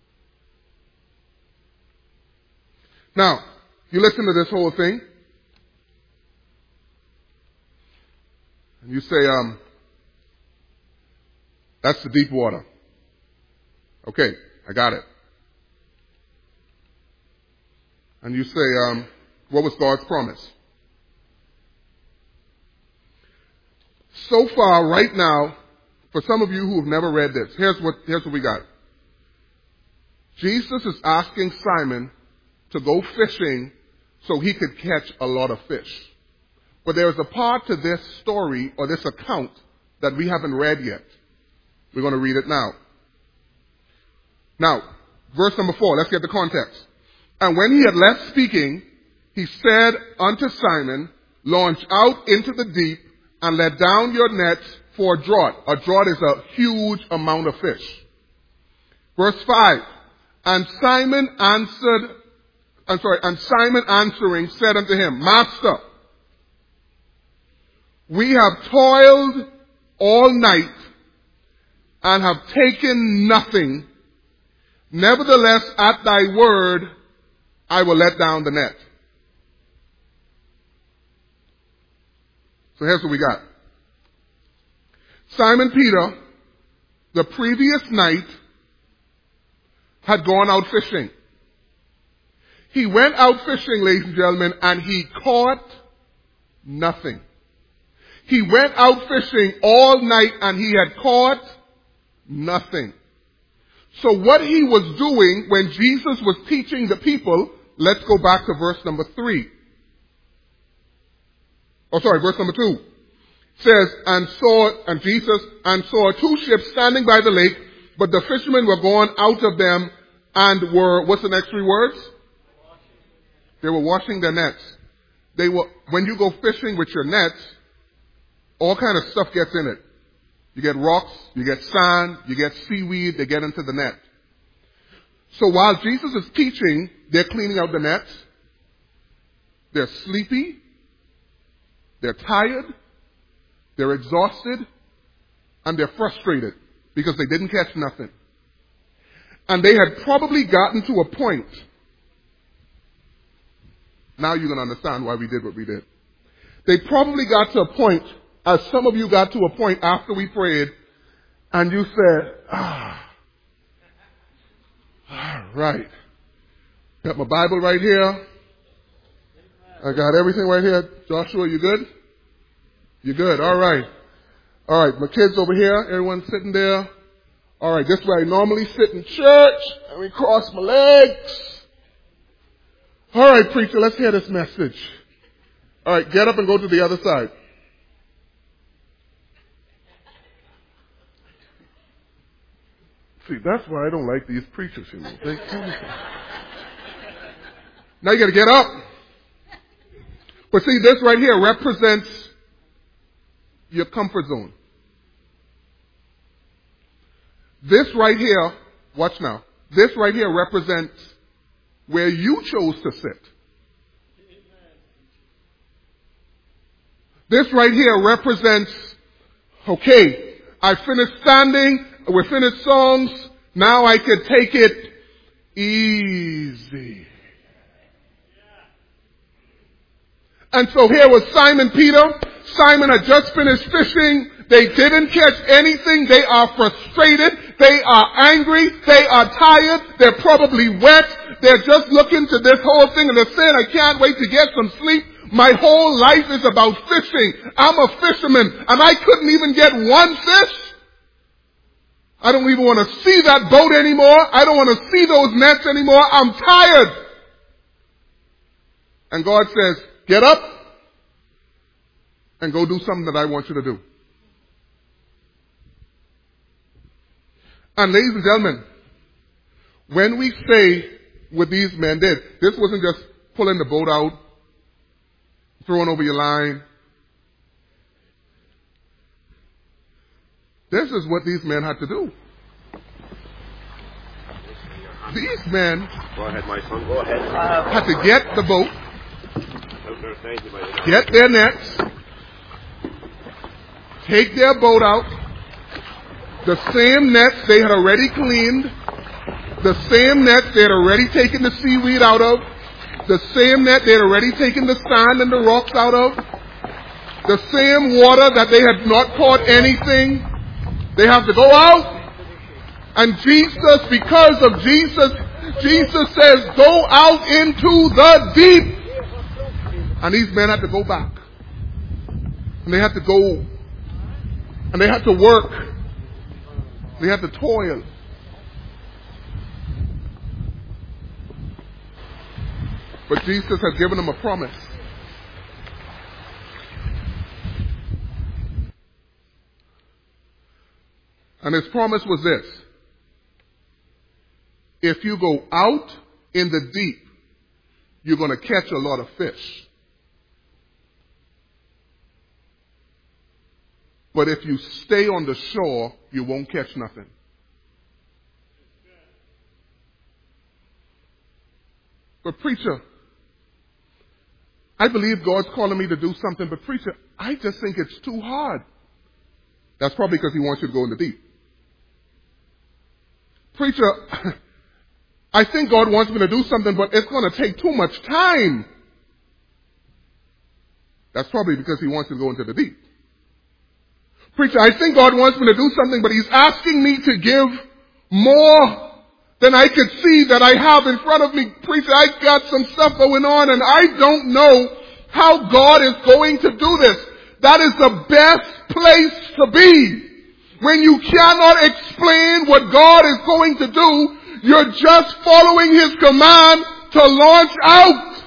Now, you listen to this whole thing, and you say, that's the deep water. Okay, I got it. And you say, what was God's promise? So far, right now, for some of you who have never read this, here's what we got. Jesus is asking Simon to go fishing so he could catch a lot of fish. But there is a part to this story or this account that we haven't read yet. We're going to read it now. Now, verse number 4, let's get the context. And when he had left speaking, he said unto Simon, launch out into the deep and let down your nets for a draught. A draught is a huge amount of fish. Verse 5, and Simon answering said unto him, Master, we have toiled all night and have taken nothing. Nevertheless, at thy word, I will let down the net. So here's what we got. Simon Peter, the previous night, had gone out fishing. He went out fishing, ladies and gentlemen, and he caught nothing. He went out fishing all night and he had caught nothing. So what he was doing when Jesus was teaching the people, let's go back to verse number 3. Verse number 2. Says, and Jesus saw 2 ships standing by the lake, but the fishermen were gone out of them and were, what's the next 3 words? They were washing their nets. When you go fishing with your nets, all kind of stuff gets in it. You get rocks, you get sand, you get seaweed, they get into the net. So while Jesus is teaching, they're cleaning out the nets. They're sleepy. They're tired. They're exhausted. And they're frustrated because they didn't catch nothing. And they had probably gotten to a point. Now you're going to understand why we did what we did. They probably got to a point, as some of you got to a point after we prayed, and you said, all right. Got my Bible right here. I got everything right here. Joshua, you good? You good? All right. All right. My kids over here. Everyone sitting there. All right. This is where I normally sit in church. Let me cross my legs. All right, preacher. Let's hear this message. All right. Get up and go to the other side. See, that's why I don't like these preachers, you know. They come. Now you got to get up. But see, this right here represents your comfort zone. This right here, watch now. This right here represents where you chose to sit. This right here represents, okay, I finished standing, we finished songs, now I can take it easy. And so here was Simon Peter. Simon had just finished fishing. They didn't catch anything. They are frustrated. They are angry. They are tired. They're probably wet. They're just looking to this whole thing and they're saying, I can't wait to get some sleep. My whole life is about fishing. I'm a fisherman and I couldn't even get one fish. I don't even want to see that boat anymore. I don't want to see those nets anymore. I'm tired. And God says, get up and go do something that I want you to do. And ladies and gentlemen, when we say what these men did, this wasn't just pulling the boat out, throwing over your line. This is what these men had to do. These men Go ahead, my son. Go ahead. had to get the boat, get their nets, take their boat out, the same nets they had already cleaned, the same nets they had already taken the seaweed out of, the same net they had already taken the sand and the rocks out of, the same water that they had not caught anything. They have to go out. And Jesus, because of Jesus, Jesus says, go out into the deep. And these men had to go back. And they had to go. And they had to work. They had to toil. But Jesus had given them a promise. And his promise was this. If you go out in the deep, you're going to catch a lot of fish. But if you stay on the shore, you won't catch nothing. But preacher, I believe God's calling me to do something, but preacher, I just think it's too hard. That's probably because he wants you to go in the deep. Preacher, I think God wants me to do something, but it's going to take too much time. That's probably because he wants you to go into the deep. Preacher, I think God wants me to do something, but he's asking me to give more than I could see that I have in front of me. Preacher, I got some stuff going on and I don't know how God is going to do this. That is the best place to be. When you cannot explain what God is going to do, you're just following his command to launch out.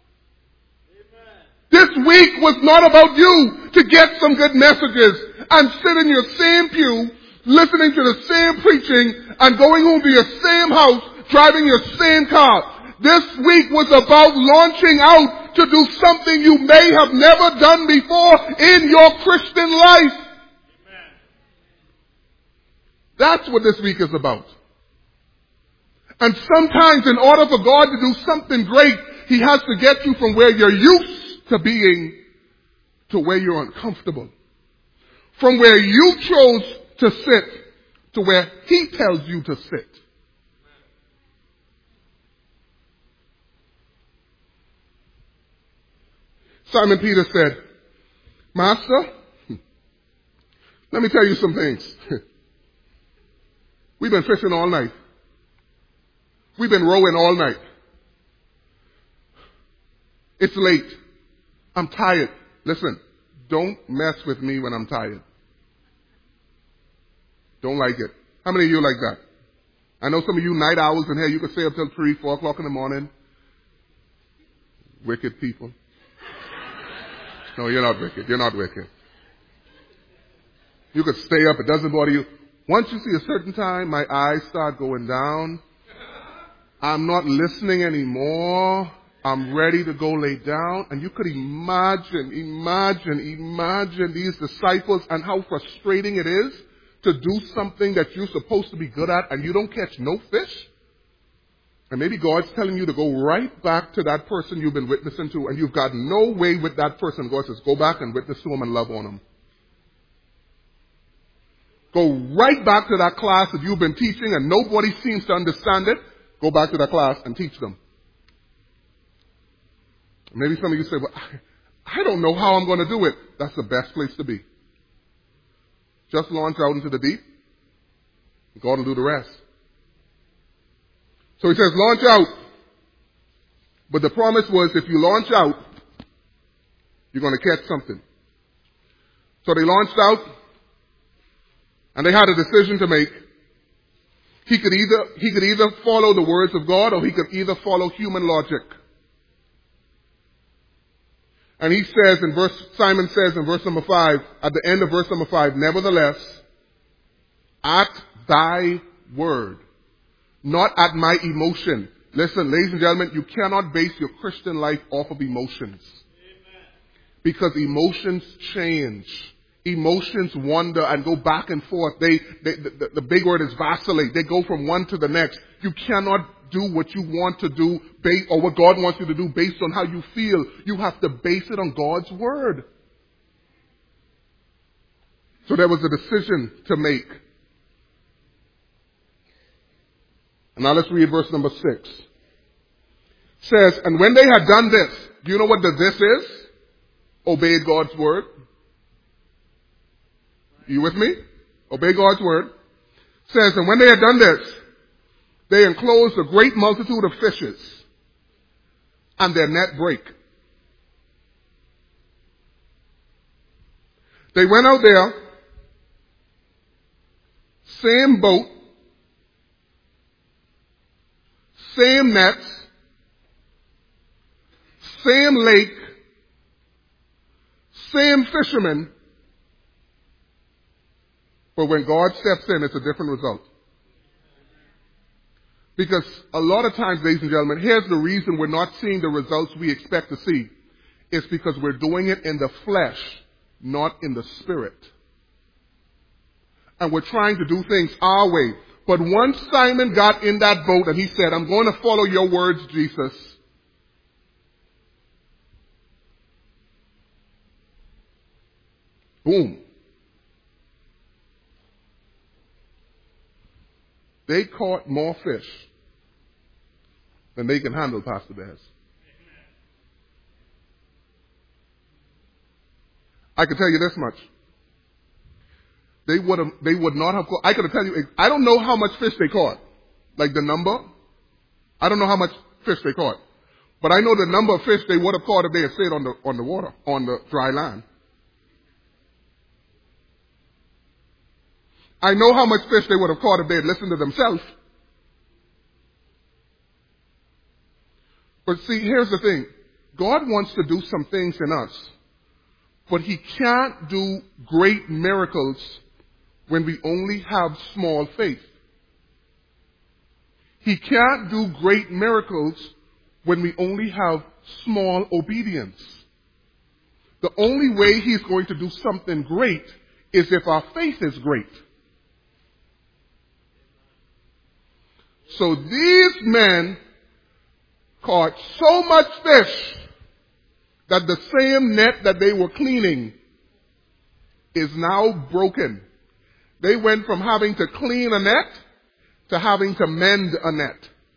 This week was not about you to get some good messages and sit in your same pew, listening to the same preaching and going home to your same house, driving your same car. This week was about launching out to do something you may have never done before in your Christian life. That's what this week is about. And sometimes in order for God to do something great, he has to get you from where you're used to being to where you're uncomfortable. From where you chose to sit to where he tells you to sit. Simon Peter said, Master, let me tell you some things. We've been fishing all night. We've been rowing all night. It's late. I'm tired. Listen, don't mess with me when I'm tired. Don't like it. How many of you like that? I know some of you night owls in here, you could stay up till 3, 4 o'clock in the morning. Wicked people. No, you're not wicked. You're not wicked. You could stay up. It doesn't bother you. Once you see a certain time, my eyes start going down. I'm not listening anymore. I'm ready to go lay down. And you could imagine these disciples and how frustrating it is to do something that you're supposed to be good at and you don't catch no fish. And maybe God's telling you to go right back to that person you've been witnessing to and you've got no way with that person. God says, go back and witness to him and love on him. Go right back to that class that you've been teaching and nobody seems to understand it. Go back to that class and teach them. Maybe some of you say, well, I don't know how I'm going to do it. That's the best place to be. Just launch out into the deep. God will do the rest. So he says, launch out. But the promise was, if you launch out, you're going to catch something. So they launched out, and they had a decision to make. He could either follow the words of God, or he could either follow human logic. And he says Simon says in verse number 5, at the end of verse number 5, nevertheless, at thy word, not at my emotion. Listen, ladies and gentlemen, you cannot base your Christian life off of emotions. Amen. Because emotions change. Emotions wander and go back and forth. The big word is vacillate. They go from one to the next. You cannot do what you want to do or what God wants you to do based on how you feel. You have to base it on God's word. So there was a decision to make. And now let's read verse number 6. It says, and when they had done this, do you know what the this is? Obeyed God's word. You with me? Obey God's word. It says, and when they had done this, they enclosed a great multitude of fishes, and their net brake. They went out there, same boat, same nets, same lake, same fishermen, but when God steps in, it's a different result. Because a lot of times, ladies and gentlemen, here's the reason we're not seeing the results we expect to see. It's because we're doing it in the flesh, not in the spirit. And we're trying to do things our way. But once Simon got in that boat and he said, I'm going to follow your words, Jesus, boom. They caught more fish than they can handle, Pastor Bears. I can tell you this much. They would not have caught. I could tell you, I don't know how much fish they caught. Like the number. I don't know how much fish they caught. But I know the number of fish they would have caught if they had stayed on the water, on the dry land. I know how much fish they would have caught if they had listened to themselves. But see, here's the thing. God wants to do some things in us, but he can't do great miracles when we only have small faith. He can't do great miracles when we only have small obedience. The only way he's going to do something great is if our faith is great. So these men caught so much fish that the same net that they were cleaning is now broken. They went from having to clean a net to having to mend a net.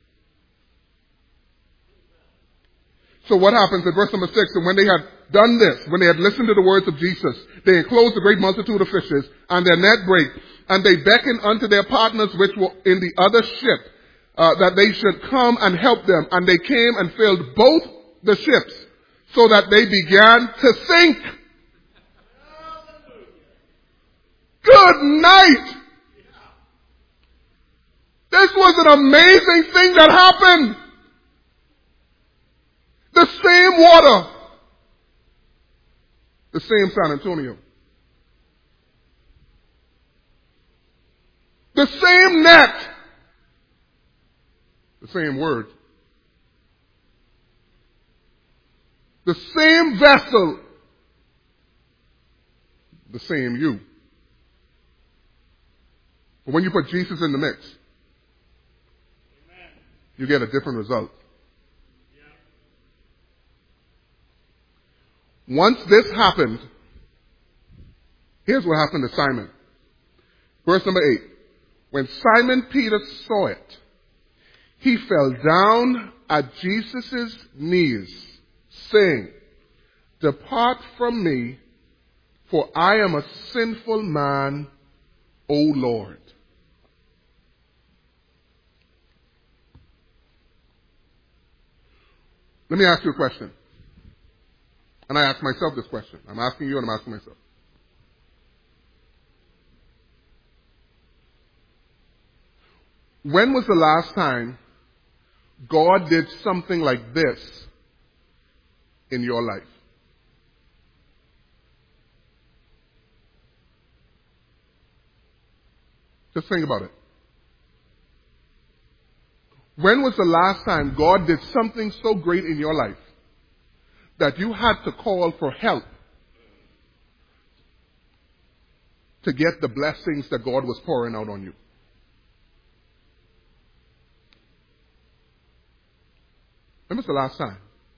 So what happens in verse number 6? And when they had done this, when they had listened to the words of Jesus, they enclosed a great multitude of fishes, and their net brake, and they beckoned unto their partners which were in the other ship, that they should come and help them. And they came and filled both the ships, so that they began to sink. Good night. This was an amazing thing that happened. The same water. The same San Antonio. The same net. The same word. The same vessel. The same you. But when you put Jesus in the mix, you get a different result. Once this happened, here's what happened to Simon. Verse number 8. When Simon Peter saw it, he fell down at Jesus' knees, saying, "Depart from me, for I am a sinful man, O Lord." Let me ask you a question. And I ask myself this question. I'm asking you and I'm asking myself. When was the last time God did something like this in your life? Just think about it. When was the last time God did something so great in your life that you had to call for help to get the blessings that God was pouring out on you? When was the last time?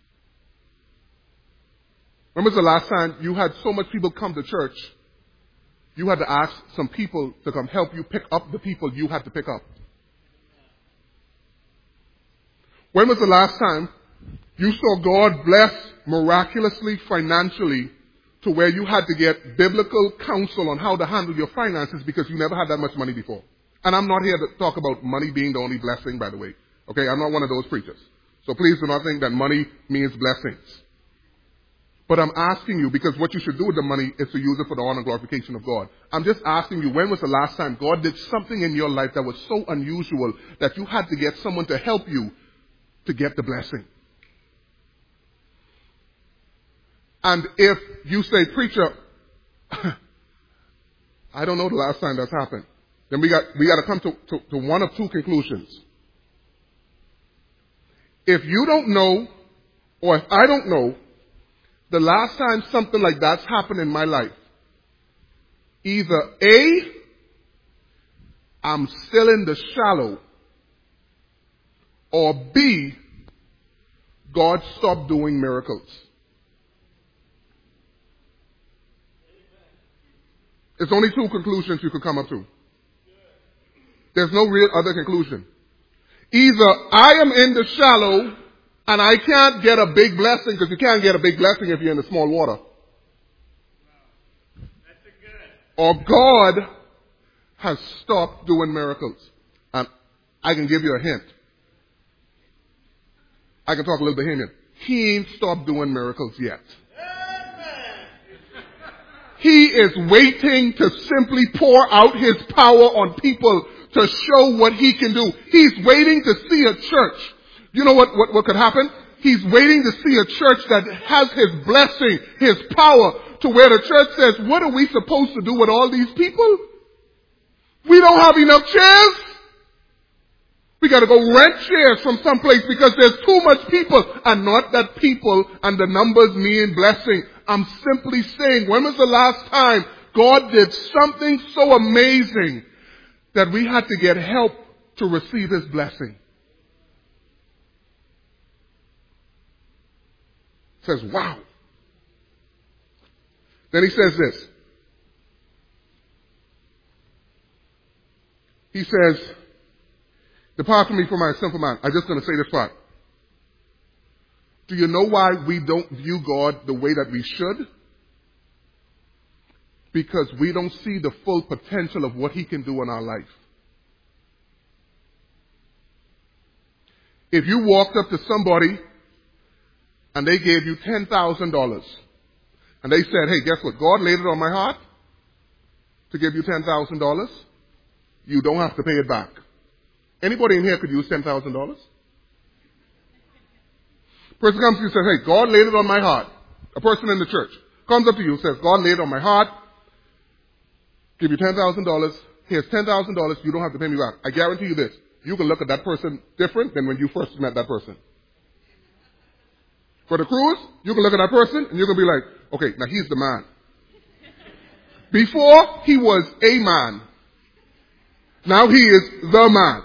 When was the last time you had so much people come to church, you had to ask some people to come help you pick up the people you had to pick up? When was the last time you saw God bless miraculously financially to where you had to get biblical counsel on how to handle your finances because you never had that much money before? And I'm not here to talk about money being the only blessing, by the way. Okay, I'm not one of those preachers. So please do not think that money means blessings. But I'm asking you, because what you should do with the money is to use it for the honor and glorification of God. I'm just asking you, when was the last time God did something in your life that was so unusual that you had to get someone to help you to get the blessing? And if you say, "Preacher, I don't know the last time that's happened," then we got to come to one of two conclusions. If you don't know, or if I don't know, the last time something like that's happened in my life, either A, I'm still in the shallow, or B, God stopped doing miracles. It's only two conclusions you could come up to. There's no real other conclusion. Either I am in the shallow and I can't get a big blessing, because you can't get a big blessing if you're in the small water. Or God has stopped doing miracles. And I can give you a hint. I can talk a little Bahamian. He ain't stopped doing miracles yet. He is waiting to simply pour out his power on people to show what he can do. He's waiting to see a church. You know what could happen? He's waiting to see a church that has his blessing, his power, to where the church says, "What are we supposed to do with all these people? We don't have enough chairs. We got to go rent chairs from someplace because there's too much people." And not that people and the numbers mean blessing. I'm simply saying, when was the last time God did something so amazing that we had to get help to receive his blessing? It says, wow. Then he says this. He says, "Depart from me, for my sinful man." I'm just going to say this part. Do you know why we don't view God the way that we should? Because we don't see the full potential of what he can do in our life. If you walked up to somebody and they gave you $10,000. And they said, hey, guess what? God laid it on my heart to give you $10,000. You don't have to pay it back. Anybody in here could use $10,000? Person comes to you and says, hey, God laid it on my heart. A person in the church comes up to you and says, God laid it on my heart. Give you $10,000. Here's $10,000. You don't have to pay me back. I guarantee you this. You can look at that person different than when you first met that person. For the cruise, you can look at that person and you can be like, okay, now he's the man. Before, he was a man. Now he is the man.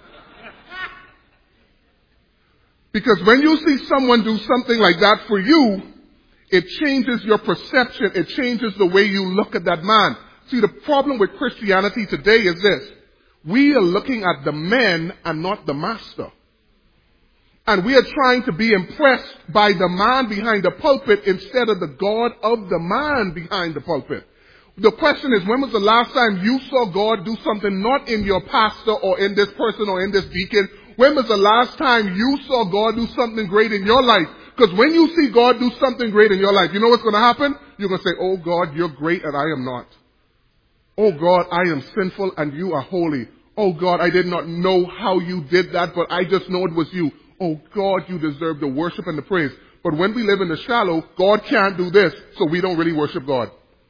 Because when you see someone do something like that for you, it changes your perception. It changes the way you look at that man. See, the problem with Christianity today is this. We are looking at the man and not the master. And we are trying to be impressed by the man behind the pulpit instead of the God of the man behind the pulpit. The question is, when was the last time you saw God do something not in your pastor or in this person or in this deacon? When was the last time you saw God do something great in your life? Because when you see God do something great in your life, you know what's going to happen? You're going to say, oh God, you're great and I am not. Oh God, I am sinful and you are holy. Oh God, I did not know how you did that, but I just know it was you. Oh God, you deserve the worship and the praise. But when we live in the shallow, God can't do this, so we don't really worship God.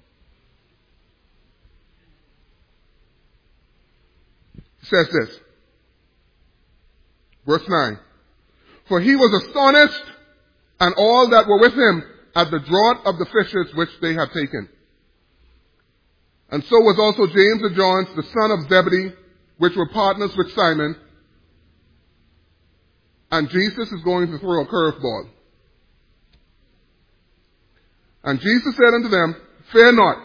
It says this. Verse 9. For he was astonished, and all that were with him, at the draught of the fishes which they had taken. And so was also James and John, the son of Zebedee, which were partners with Simon. And Jesus is going to throw a curveball. And Jesus said unto them, fear not.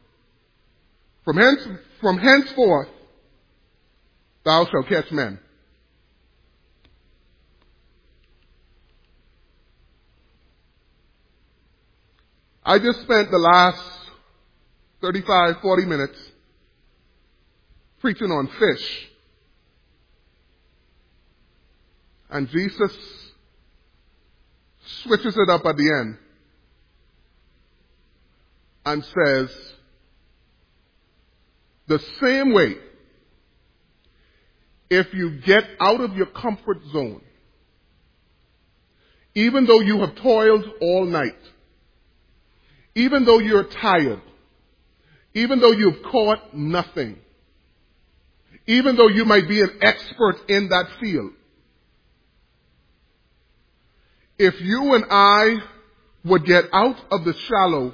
From henceforth thou shalt catch men. I just spent the last 35, 40 minutes preaching on fish. And Jesus switches it up at the end and says, the same way, if you get out of your comfort zone, even though you have toiled all night, even though you're tired, even though you've caught nothing, even though you might be an expert in that field, if you and I would get out of the shallow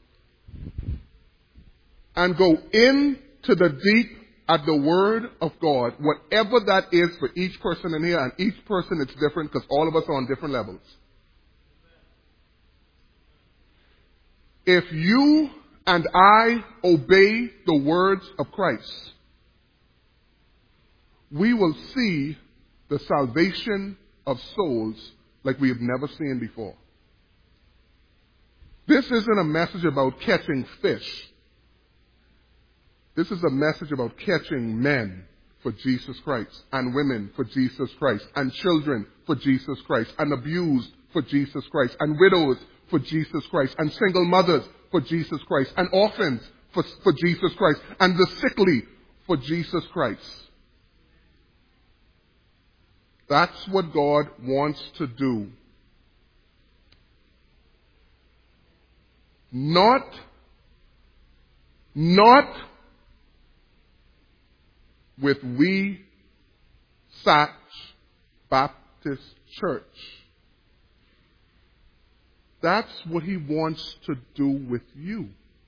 and go into the deep at the Word of God, whatever that is for each person in here, and each person it's different because all of us are on different levels. If you and I obey the words of Christ, we will see the salvation of souls like we have never seen before. This isn't a message about catching fish. This is a message about catching men for Jesus Christ, and women for Jesus Christ, and children for Jesus Christ, and abused for Jesus Christ, and widows for Jesus Christ, and single mothers for Jesus Christ, and orphans for Jesus Christ, and the sickly for Jesus Christ. That's what God wants to do. Not with We Satch Baptist Church. That's what he wants to do with you.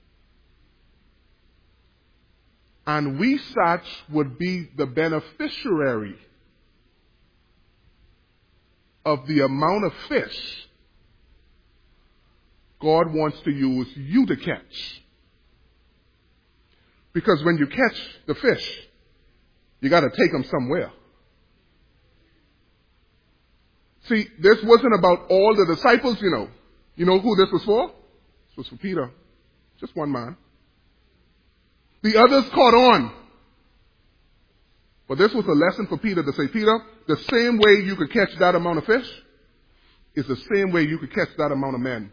And We Satch would be the beneficiary of the amount of fish God wants to use you to catch. Because when you catch the fish, you got to take them somewhere. See, this wasn't about all the disciples, you know. You know who this was for? This was for Peter. Just one man. The others caught on. But this was a lesson for Peter to say, Peter, the same way you could catch that amount of fish, is the same way you could catch that amount of men.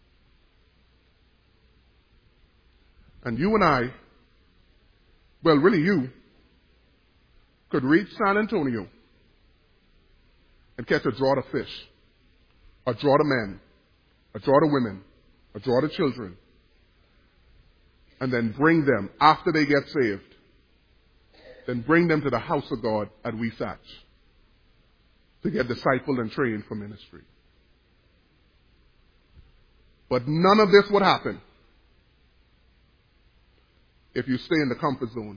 And you and I, well, really you, could reach San Antonio and catch a draught of fish, a draught of men, a draught of women, a draught of children, and then bring them, after they get saved, then bring them to the house of God at Weesatch to get discipled and trained for ministry. But none of this would happen if you stay in the comfort zone.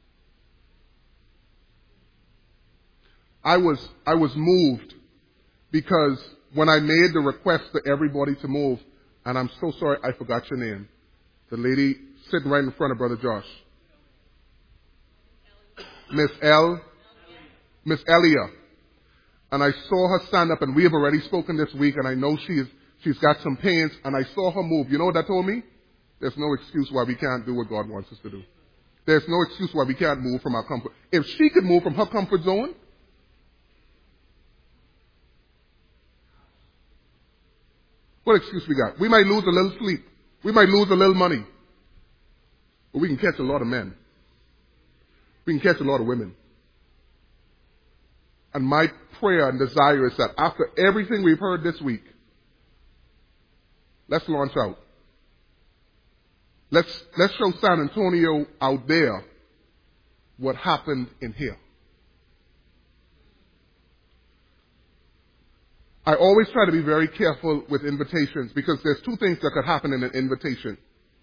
I was moved because when I made the request to everybody to move, and I'm so sorry I forgot your name, the lady sitting right in front of Brother Josh, Miss Elia, and I saw her stand up, and we have already spoken this week, and I know she's got some pains, and I saw her move. You know what that told me? There's no excuse why we can't do what God wants us to do. There's no excuse why we can't move from our comfort. If she could move from her comfort zone, what excuse we got? We might lose a little sleep. We might lose a little money. But we can catch a lot of men. We can catch a lot of women. And my prayer and desire is that after everything we've heard this week, let's launch out. Let's show San Antonio out there what happened in here. I always try to be very careful with invitations because there's two things that could happen in an invitation.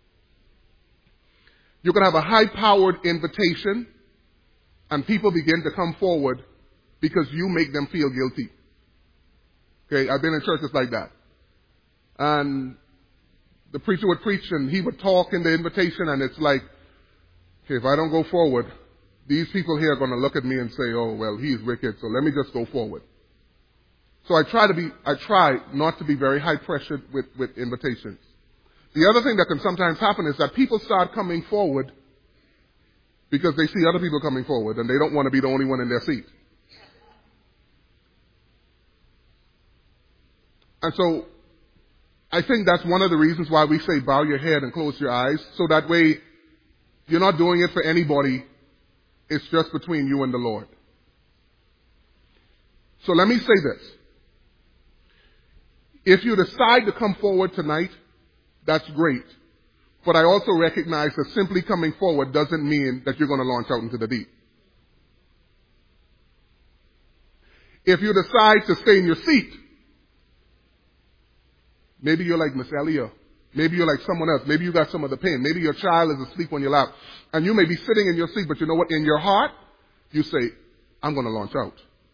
You can have a high-powered invitation and people begin to come forward because you make them feel guilty. Okay, I've been in churches like that. And the preacher would preach and he would talk in the invitation and it's like, okay, if I don't go forward, these people here are going to look at me and say, oh, well, he's wicked, so let me just go forward. So I try not to be very high pressured with invitations. The other thing that can sometimes happen is that people start coming forward because they see other people coming forward and they don't want to be the only one in their seat. And so I think that's one of the reasons why we say bow your head and close your eyes, so that way you're not doing it for anybody. It's just between you and the Lord. So let me say this. If you decide to come forward tonight, that's great. But I also recognize that simply coming forward doesn't mean that you're going to launch out into the deep. If you decide to stay in your seat, maybe you're like Miss Elia. Maybe you're like someone else. Maybe you got some of the pain. Maybe your child is asleep on your lap. And you may be sitting in your seat, but you know what? In your heart, you say, I'm going to launch out.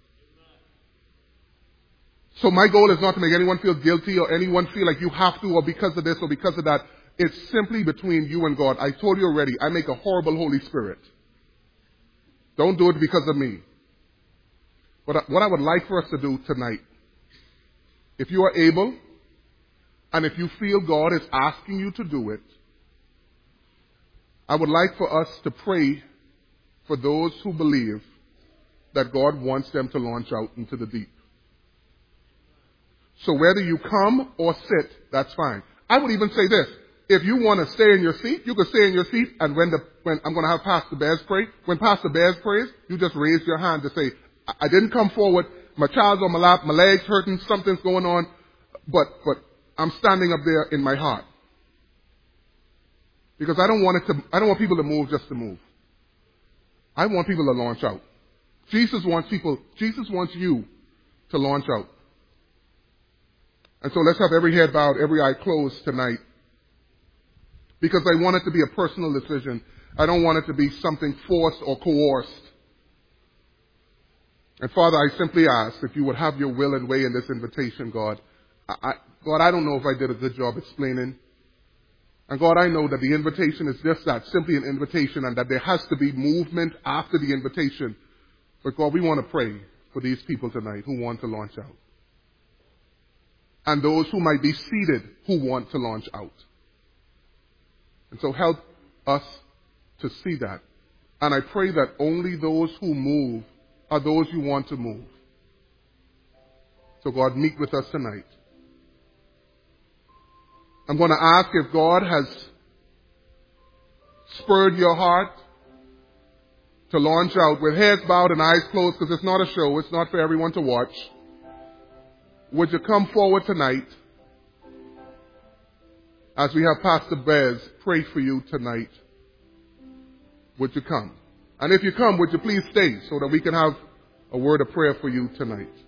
So my goal is not to make anyone feel guilty or anyone feel like you have to or because of this or because of that. It's simply between you and God. I told you already, I make a horrible Holy Spirit. Don't do it because of me. But what I would like for us to do tonight, if you are able, and if you feel God is asking you to do it, I would like for us to pray for those who believe that God wants them to launch out into the deep. So whether you come or sit, that's fine. I would even say this. If you want to stay in your seat, you can stay in your seat, and when I'm going to have Pastor Bears pray, when Pastor Bears prays, you just raise your hand to say, I didn't come forward, my child's on my lap, my leg's hurting, something's going on, but I'm standing up there in my heart. Because I don't want people to move just to move. I want people to launch out. Jesus wants you to launch out. And so let's have every head bowed, every eye closed tonight. Because I want it to be a personal decision. I don't want it to be something forced or coerced. And Father, I simply ask if you would have your will and way in this invitation, God. God, I don't know if I did a good job explaining. And God, I know that the invitation is just that, simply an invitation, and that there has to be movement after the invitation. But God, we want to pray for these people tonight who want to launch out. And those who might be seated who want to launch out. And so help us to see that. And I pray that only those who move are those you want to move. So God, meet with us tonight. I'm going to ask if God has spurred your heart to launch out with heads bowed and eyes closed, because it's not a show. It's not for everyone to watch. Would you come forward tonight as we have Pastor Bez pray for you tonight? Would you come? And if you come, would you please stay so that we can have a word of prayer for you tonight?